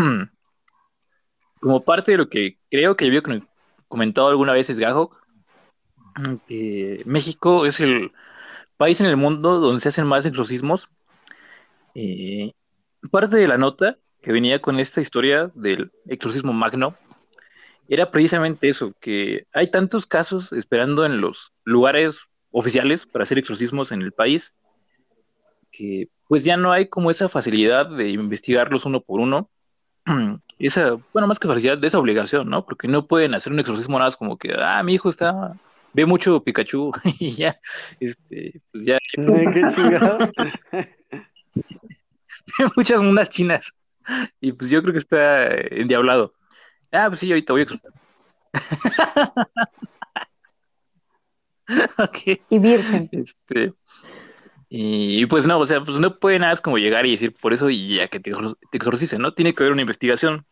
como parte de lo que creo que había con- comentado alguna vez Gajo, que México es el país en el mundo donde se hacen más exorcismos. Eh, parte de la nota que venía con esta historia del exorcismo magno era precisamente eso, que hay tantos casos esperando en los lugares oficiales para hacer exorcismos en el país, que pues ya no hay como esa facilidad de investigarlos uno por uno. Esa, bueno, más que facilidad, de esa obligación, ¿no? Porque no pueden hacer un exorcismo nada más como que, ah, mi hijo está, ve mucho Pikachu y ya, este, pues ya, ¿Qué chingados? ve muchas monas chinas y pues yo creo que está eh, endiablado. Ah, pues sí, ahorita voy a exorcizar. Ok. Y virgen. Este, y, y pues no, o sea, pues no puede nada más como llegar y decir por eso y ya que te, exor- te exorcicen, ¿no? Tiene que haber una investigación.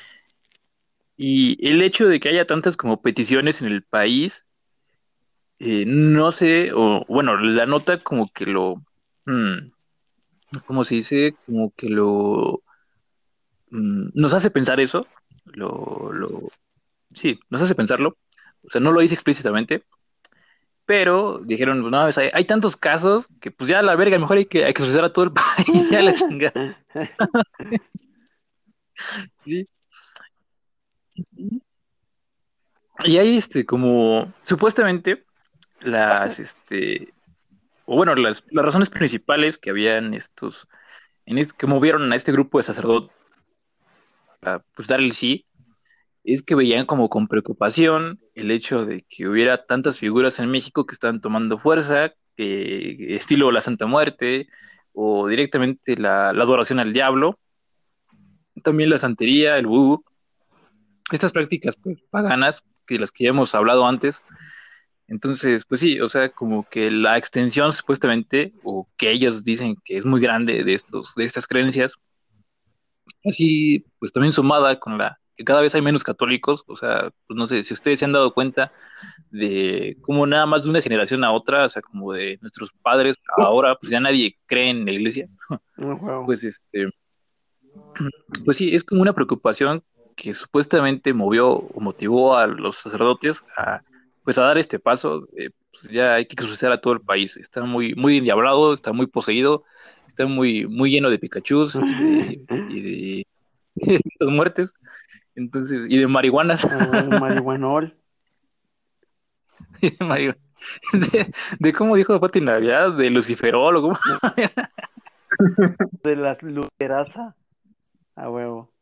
Y el hecho de que haya tantas como peticiones en el país, eh, no sé, o bueno, la nota como que lo, mm, ¿cómo se dice? Como que lo, mm, nos hace pensar eso, lo, lo, sí, nos hace pensarlo. O sea, no lo dice explícitamente, pero dijeron, no, pues, hay, hay tantos casos que pues ya a la verga, mejor hay que, hay que exorcizar a todo el país, ya la chingada. Sí. Y ahí, este, como, supuestamente, las, este, o bueno, las, las razones principales que habían estos, en es- que movieron a este grupo de sacerdotes a pues dar el sí, es que veían como con preocupación el hecho de que hubiera tantas figuras en México que estaban tomando fuerza, que, estilo la Santa Muerte, o directamente la, la adoración al diablo, también la santería, el vudú, estas prácticas pues, paganas, que las que ya hemos hablado antes. Entonces, pues sí, o sea, como que la extensión supuestamente, o que ellos dicen que es muy grande de estos, de estas creencias, así, pues también sumada con la que cada vez hay menos católicos, o sea, pues no sé si ustedes se han dado cuenta de cómo nada más de una generación a otra, o sea, como de nuestros padres ahora, pues ya nadie cree en la iglesia, No, juego. pues este, pues sí, es como una preocupación que supuestamente movió o motivó a los sacerdotes a, pues a dar este paso, de, pues ya hay que exorcizar a todo el país, está muy, muy endiablado, está muy poseído, está muy, muy lleno de Pikachus y de, y de, de estas muertes. Entonces, y de marihuanas, Ah, bueno, marihuanol. y de, mari- de, de cómo dijo Pati Navidad, de Luciferol, o cómo. De las lucerasa. A huevo.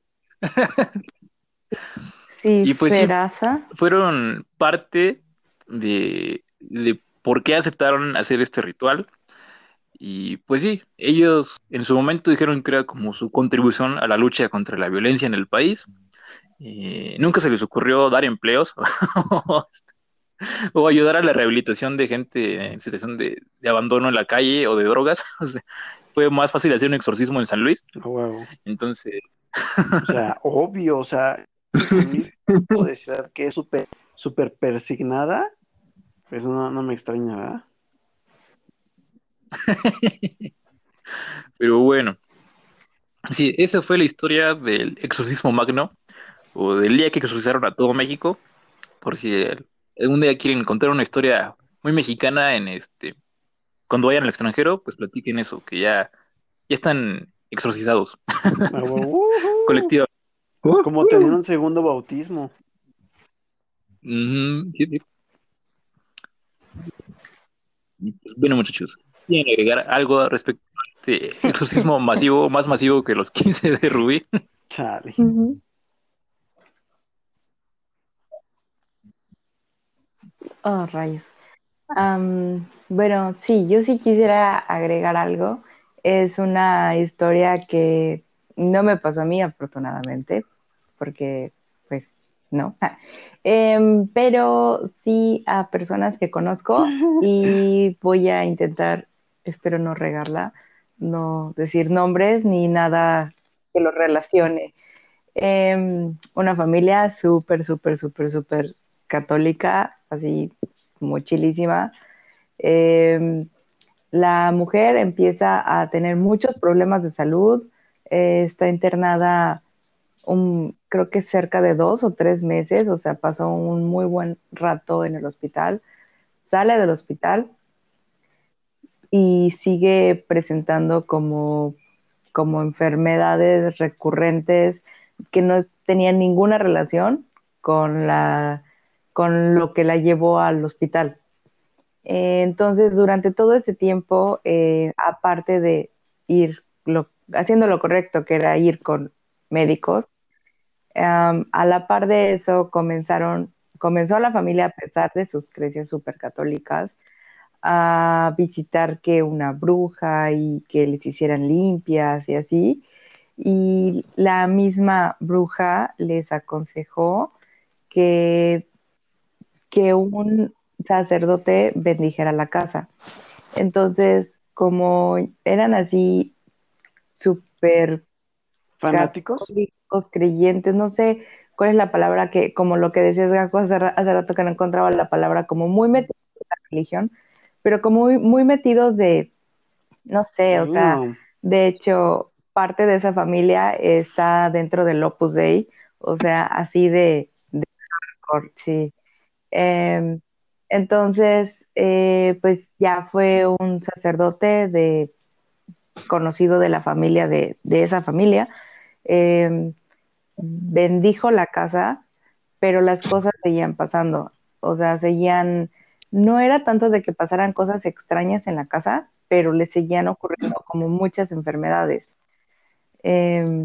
Sí, Y pues sí, Feraza. fueron parte de, de por qué aceptaron hacer este ritual. Y pues sí, ellos en su momento dijeron que era como su contribución a la lucha contra la violencia en el país. Eh, nunca se les ocurrió dar empleos o ayudar a la rehabilitación de gente en situación de, de abandono en la calle o de drogas. O sea, fue más fácil hacer un exorcismo en San Luis. A huevo. Entonces, O sea, obvio, o sea, San Luis tipo de ciudad que es súper, súper persignada, pues no, no me extraña, ¿verdad? pero bueno, sí, esa fue la historia del exorcismo magno o del día que exorcizaron a todo México. Por si el- algún día quieren contar una historia muy mexicana en este, cuando vayan al extranjero, pues platiquen eso, que ya, ya están exorcizados. A huevo. colectiva. Como tener un segundo bautismo. Ujú, sí, sí. Pues, bueno, muchachos, ¿quieren agregar algo respecto a este exorcismo masivo, más masivo que los quince de Rubí? Chale. Ujú. Oh, rayos. Am, bueno, sí, yo sí quisiera agregar algo. Es una historia que no me pasó a mí, afortunadamente, porque, pues, no. Em, pero sí a personas que conozco y voy a intentar, espero no regarla, no decir nombres ni nada que los relacione. Em, una familia súper, súper, súper, súper católica, así muchísima. Eh, la mujer empieza a tener muchos problemas de salud, eh, está internada un, creo que cerca de dos o tres meses, o sea, pasó un muy buen rato en el hospital, sale del hospital y sigue presentando como, como enfermedades recurrentes que no tenían ninguna relación con, la, con lo que la llevó al hospital. Eh, entonces, durante todo ese tiempo, eh, aparte de ir lo, haciendo lo correcto, que era ir con médicos, um, a la par de eso comenzaron, comenzó la familia, a pesar de sus creencias súper católicas, a visitar que una bruja y que les hicieran limpias y así. Y la misma bruja les aconsejó que, que un sacerdote bendijera la casa. Entonces, como eran así súper ¿Fanáticos? católicos, creyentes, no sé cuál es la palabra que, como lo que decías, Gajo, hace, ra- hace rato que no encontraba la palabra, como muy metidos en la religión, pero como muy, muy metidos de, no sé, o sea, Damn. de hecho, parte de esa familia está dentro del Opus Dei, o sea, así de, de hardcore, sí. Em, entonces, eh, pues ya fue un sacerdote de, conocido de la familia, de, de esa familia, em, bendijo la casa, pero las cosas seguían pasando. O sea, seguían, no era tanto de que pasaran cosas extrañas en la casa, pero le seguían ocurriendo como muchas enfermedades. Eh,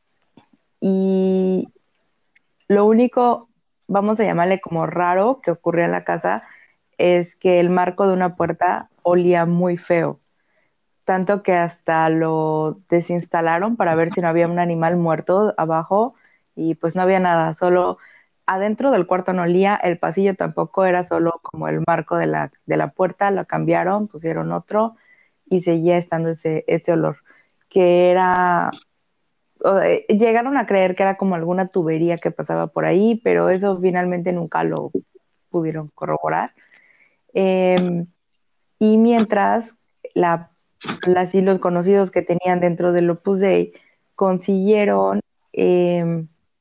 y lo único, vamos a llamarle como raro que ocurría en la casa, es que el marco de una puerta olía muy feo, tanto que hasta lo desinstalaron para ver si no había un animal muerto abajo y pues no había nada, solo adentro del cuarto no olía, el pasillo tampoco, era solo como el marco de la, de la puerta, lo cambiaron, pusieron otro y seguía estando ese, ese olor, que era, o, eh, llegaron a creer que era como alguna tubería que pasaba por ahí, pero eso finalmente nunca lo pudieron corroborar. Eh, y mientras la, las y los conocidos que tenían dentro del Opus Dei consiguieron eh,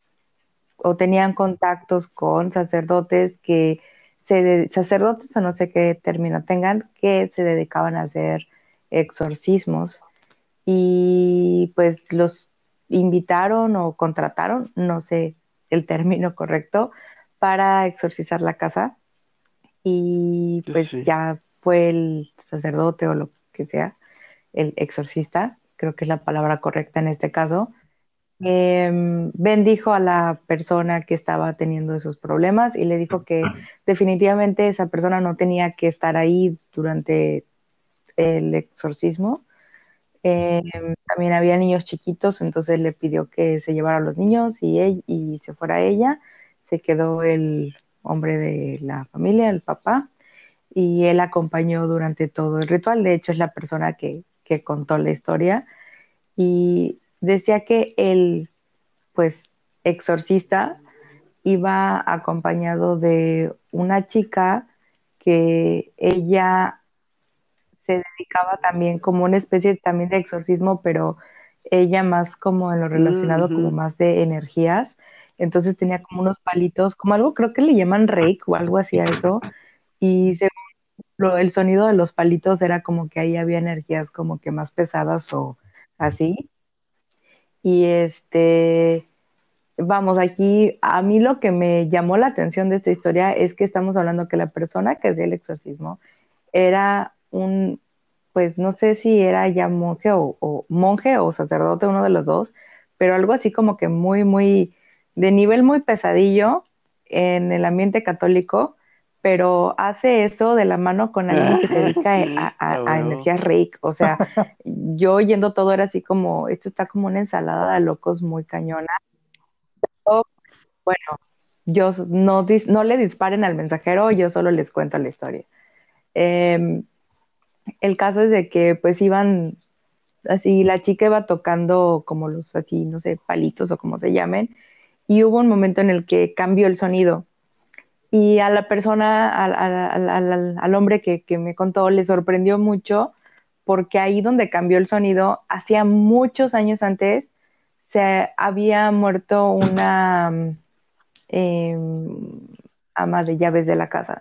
o tenían contactos con sacerdotes que se de- sacerdotes o no sé qué término tengan, que se dedicaban a hacer exorcismos y pues los invitaron o contrataron, no sé el término correcto, para exorcizar la casa y Yo pues sí. ya fue el sacerdote o lo que sea, el exorcista, creo que es la palabra correcta en este caso, eh, bendijo a la persona que estaba teniendo esos problemas y le dijo que definitivamente esa persona no tenía que estar ahí durante el exorcismo. Eh, También había niños chiquitos, entonces le pidió que se llevara a los niños y, él, y se fuera ella. Se quedó el hombre de la familia, el papá, y él acompañó durante todo el ritual. De hecho, es la persona que, que contó la historia y decía que el, pues, exorcista iba acompañado de una chica que ella se dedicaba también como una especie también de exorcismo, pero ella más como en lo relacionado como Ujú. más de energías. Entonces tenía como unos palitos, como algo creo que le llaman reiki o algo así a eso, y según lo- el sonido de los palitos era como que ahí había energías como que más pesadas o así. Y este, vamos, aquí a mí lo que me llamó la atención de esta historia es que estamos hablando que la persona que hacía el exorcismo era un, pues no sé si era ya monje o, o monje o sacerdote, uno de los dos, pero algo así como que muy, muy, de nivel muy pesadillo en el ambiente católico, pero hace eso de la mano con alguien que se dedica a, a, A a huevo. energías reiki. O sea, yo oyendo todo era así como, esto está como una ensalada de locos muy cañona. O, bueno, yo s- no, dis- no le disparen al mensajero, yo solo les cuento la historia. Em, el caso es de que pues iban, así la chica iba tocando como los así, no sé, palitos o como se llamen, y hubo un momento en el que cambió el sonido. Y a la persona, al, al, al, al, al hombre que, que me contó, le sorprendió mucho porque ahí donde cambió el sonido, hacía muchos años antes, se había muerto una eh, ama de llaves de la casa.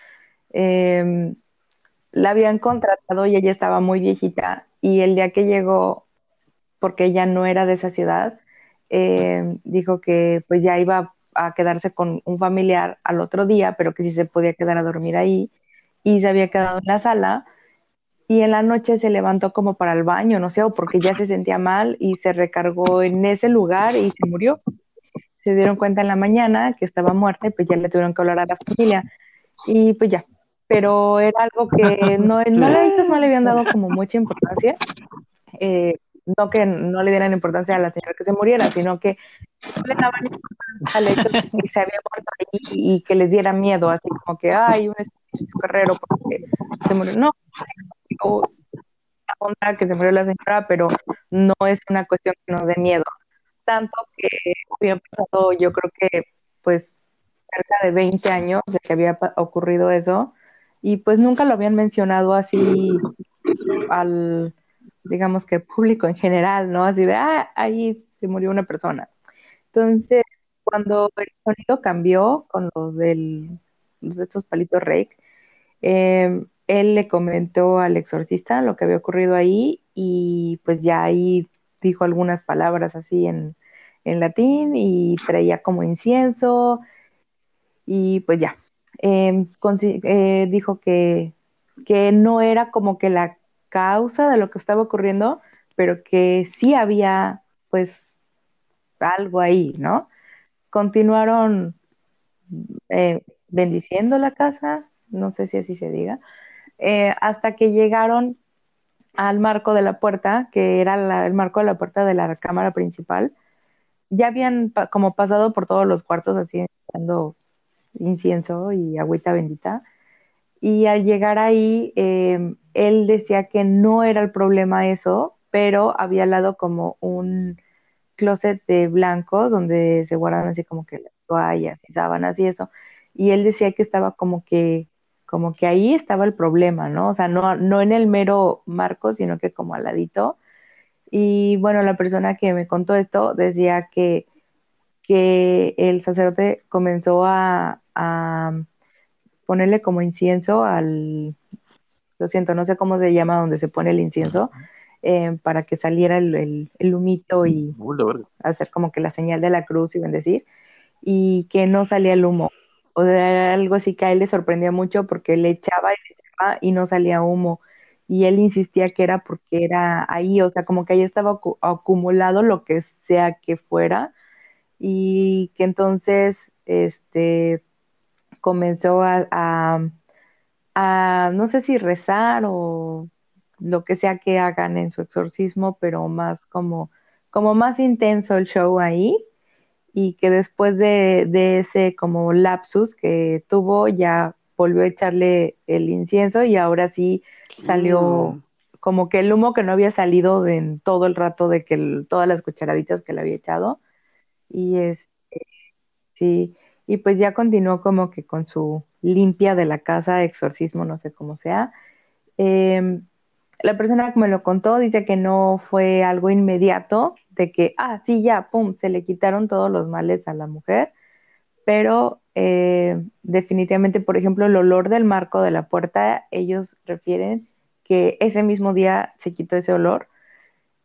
Eh, la habían contratado y ella estaba muy viejita y el día que llegó, porque ella no era de esa ciudad, eh, dijo que pues ya iba a quedarse con un familiar al otro día, pero que sí se podía quedar a dormir ahí y se había quedado en la sala y en la noche se levantó como para el baño, no sé, o porque ya se sentía mal y se recargó en ese lugar y se murió. Se dieron cuenta en la mañana que estaba muerta y pues ya le tuvieron que hablar a la familia y pues ya. Pero era algo que no, no le, ellos no le habían dado como mucha importancia. Eh, no que no le dieran importancia a la señora que se muriera, sino que no le daban importancia al hecho de que se había muerto ahí y que les diera miedo, así como que, ay, un espíritu guerrero porque se murió. No, o la onda que se murió la señora, pero no es una cuestión que nos dé miedo. Tanto que habían pasado, yo creo que, pues, cerca de veinte años de que había pa- ocurrido eso, y pues nunca lo habían mencionado así al, digamos que público en general, ¿no? Así de, ah, ahí se murió una persona. Entonces, cuando el sonido cambió con los del, los de estos palitos Rake, eh, él le comentó al exorcista lo que había ocurrido ahí y pues ya ahí dijo algunas palabras así en, en latín y traía como incienso y pues ya. Eh, consi- eh, dijo que, que no era como que la causa de lo que estaba ocurriendo, pero que sí había pues algo ahí, ¿no? Continuaron eh, bendiciendo la casa, no sé si así se diga, eh, hasta que llegaron al marco de la puerta, que era la- el marco de la puerta de la cámara principal. Ya habían pa- como pasado por todos los cuartos así, dando incienso y agüita bendita. Y al llegar ahí, eh, él decía que no era el problema eso, pero había al lado como un closet de blancos donde se guardan así como que las toallas y sábanas y eso. Y él decía que estaba como que, como que ahí estaba el problema, ¿no? O sea, no, no en el mero marco, sino que como al ladito. Y bueno, la persona que me contó esto decía que, que el sacerdote comenzó a, a ponerle como incienso al, lo siento, no sé cómo se llama donde se pone el incienso, eh, para que saliera el, el, el humito y Uy, la verga. hacer como que la señal de la cruz y bendecir, y que no salía el humo. O sea, era algo así que a él le sorprendía mucho porque le echaba y le echaba y no salía humo. Y él insistía que era porque era ahí, o sea, como que ahí estaba acu- acumulado lo que sea que fuera, y que entonces este comenzó a, a a, no sé si rezar o lo que sea que hagan en su exorcismo, pero más como, como más intenso el show ahí y que después de, de ese como lapsus que tuvo ya volvió a echarle el incienso y ahora sí salió Mm. como que el humo que no había salido de- en todo el rato de que el- todas las cucharaditas que le había echado y es sí, y pues ya continuó como que con su limpia de la casa, exorcismo, no sé cómo sea. Eh, la persona que me lo contó dice que no fue algo inmediato, de que, ah, sí, ya, pum, se le quitaron todos los males a la mujer, pero eh, definitivamente, por ejemplo, el olor del marco de la puerta, ellos refieren que ese mismo día se quitó ese olor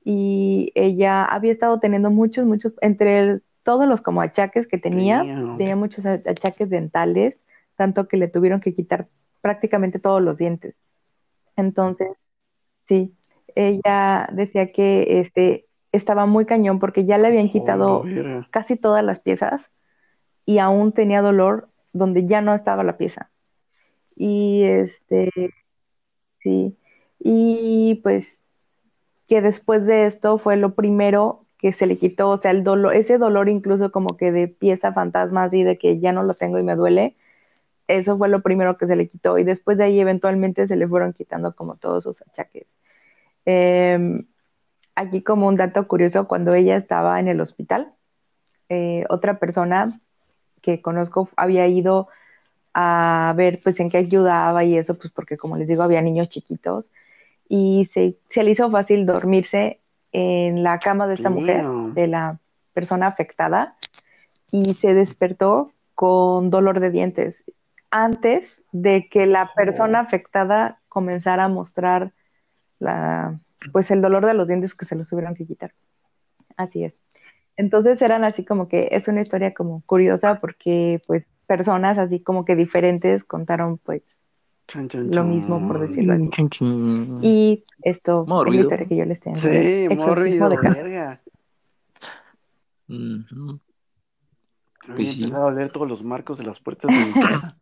y ella había estado teniendo muchos, muchos, entre el- todos los como achaques que tenía, Damn. tenía muchos a- achaques dentales, tanto que le tuvieron que quitar prácticamente todos los dientes. Entonces, sí, ella decía que este estaba muy cañón porque ya le habían Hola, quitado verga. casi todas las piezas y aún tenía dolor donde ya no estaba la pieza. Y este, sí, y pues que después de esto fue lo primero que se le quitó, o sea, el dolor, ese dolor incluso como que de pieza fantasma, así de que ya no lo tengo y me duele, eso fue lo primero que se le quitó y después de ahí eventualmente se le fueron quitando como todos sus achaques. Eh, Aquí como un dato curioso, cuando ella estaba en el hospital, eh, otra persona que conozco había ido a ver pues en qué ayudaba y eso, pues porque como les digo, había niños chiquitos y se, se le hizo fácil dormirse en la cama de esta mujer, Damn. de la persona afectada, y se despertó con dolor de dientes antes de que la persona Oh. afectada comenzara a mostrar la, pues el dolor de los dientes que se los tuvieron que quitar. Así es. Entonces eran así como que es una historia como curiosa porque pues personas así como que diferentes contaron pues Chan, chan, lo mismo por chan. decirlo Mm, así. chin, chin. Y esto Modo es la ruido. historia que yo les tengo del Sí, exorcismo morrido, de casas. verga. Ujú. Voy a Pues sí. empezar a oler todos los marcos de las puertas de mi casa.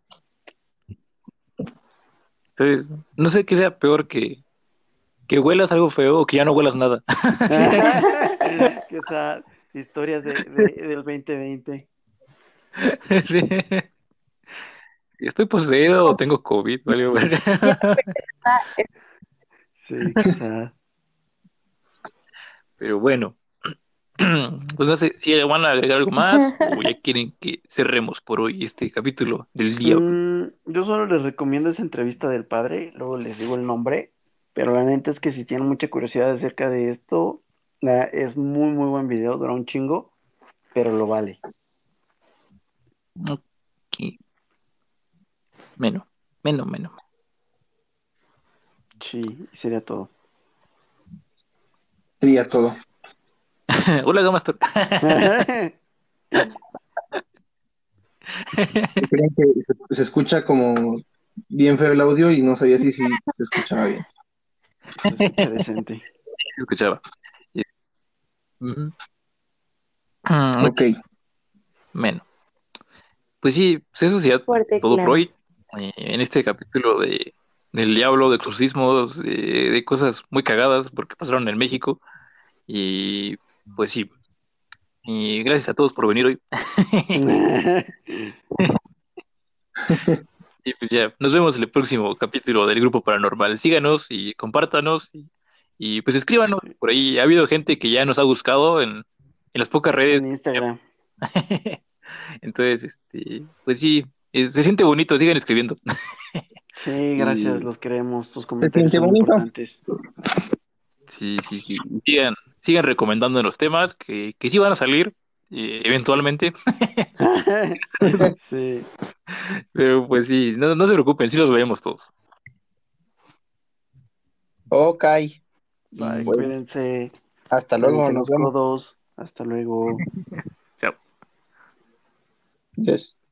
Entonces, no sé qué sea peor que, que huelas algo feo o que ya no huelas nada. Qué sad. Historias de, de- del veinte veinte. Sí. ¿Estoy poseído o tengo COVID? Vale, verga. Ya es Sí, qué sad. Pero bueno, pues no sé si van a agregar algo más o ya quieren que cerremos por hoy este capítulo del diablo. Mm, yo solo les recomiendo esa entrevista del padre, luego les digo el nombre, pero la neta es que si tienen mucha curiosidad acerca de esto, la- es muy, muy buen video, dura un chingo, pero lo vale. Ok, menos, menos, menos. Sí, y sería todo. Sería todo. Hola, Gamastor. Creo que se, se escucha como bien feo el audio y no sabía si, si se escuchaba bien. Se escucha decente. Escuchaba. Ujú. Mm, ok, Ok. menos. Pues sí, pues eso sería fuerte, todo por claro. hoy. Eh, en este capítulo de, del diablo, de exorcismos, de, de cosas muy cagadas porque pasaron en México. Y pues sí, y gracias a todos por venir hoy. Y pues ya, nos vemos en el próximo capítulo del Grupo Paranormal. Síganos y compártanos y, y, pues escríbanos. Por ahí ha habido gente que ya nos ha buscado en, en las pocas redes. En Instagram. Entonces, este, pues sí, es- se siente bonito, sigan escribiendo. Sí, gracias, Y los queremos. Tus Se comentarios siente son bonito. importantes. sí, sí, sí. Y sigan, sigan recomendando los temas que, que sí van a salir eh, eventualmente. Sí. Pero pues sí, no, no se preocupen, sí los vemos todos. Ok. Bye, Y Pues cuídense. hasta luego, Lávense nos los vemos. codos. Hasta luego. chao. Yes.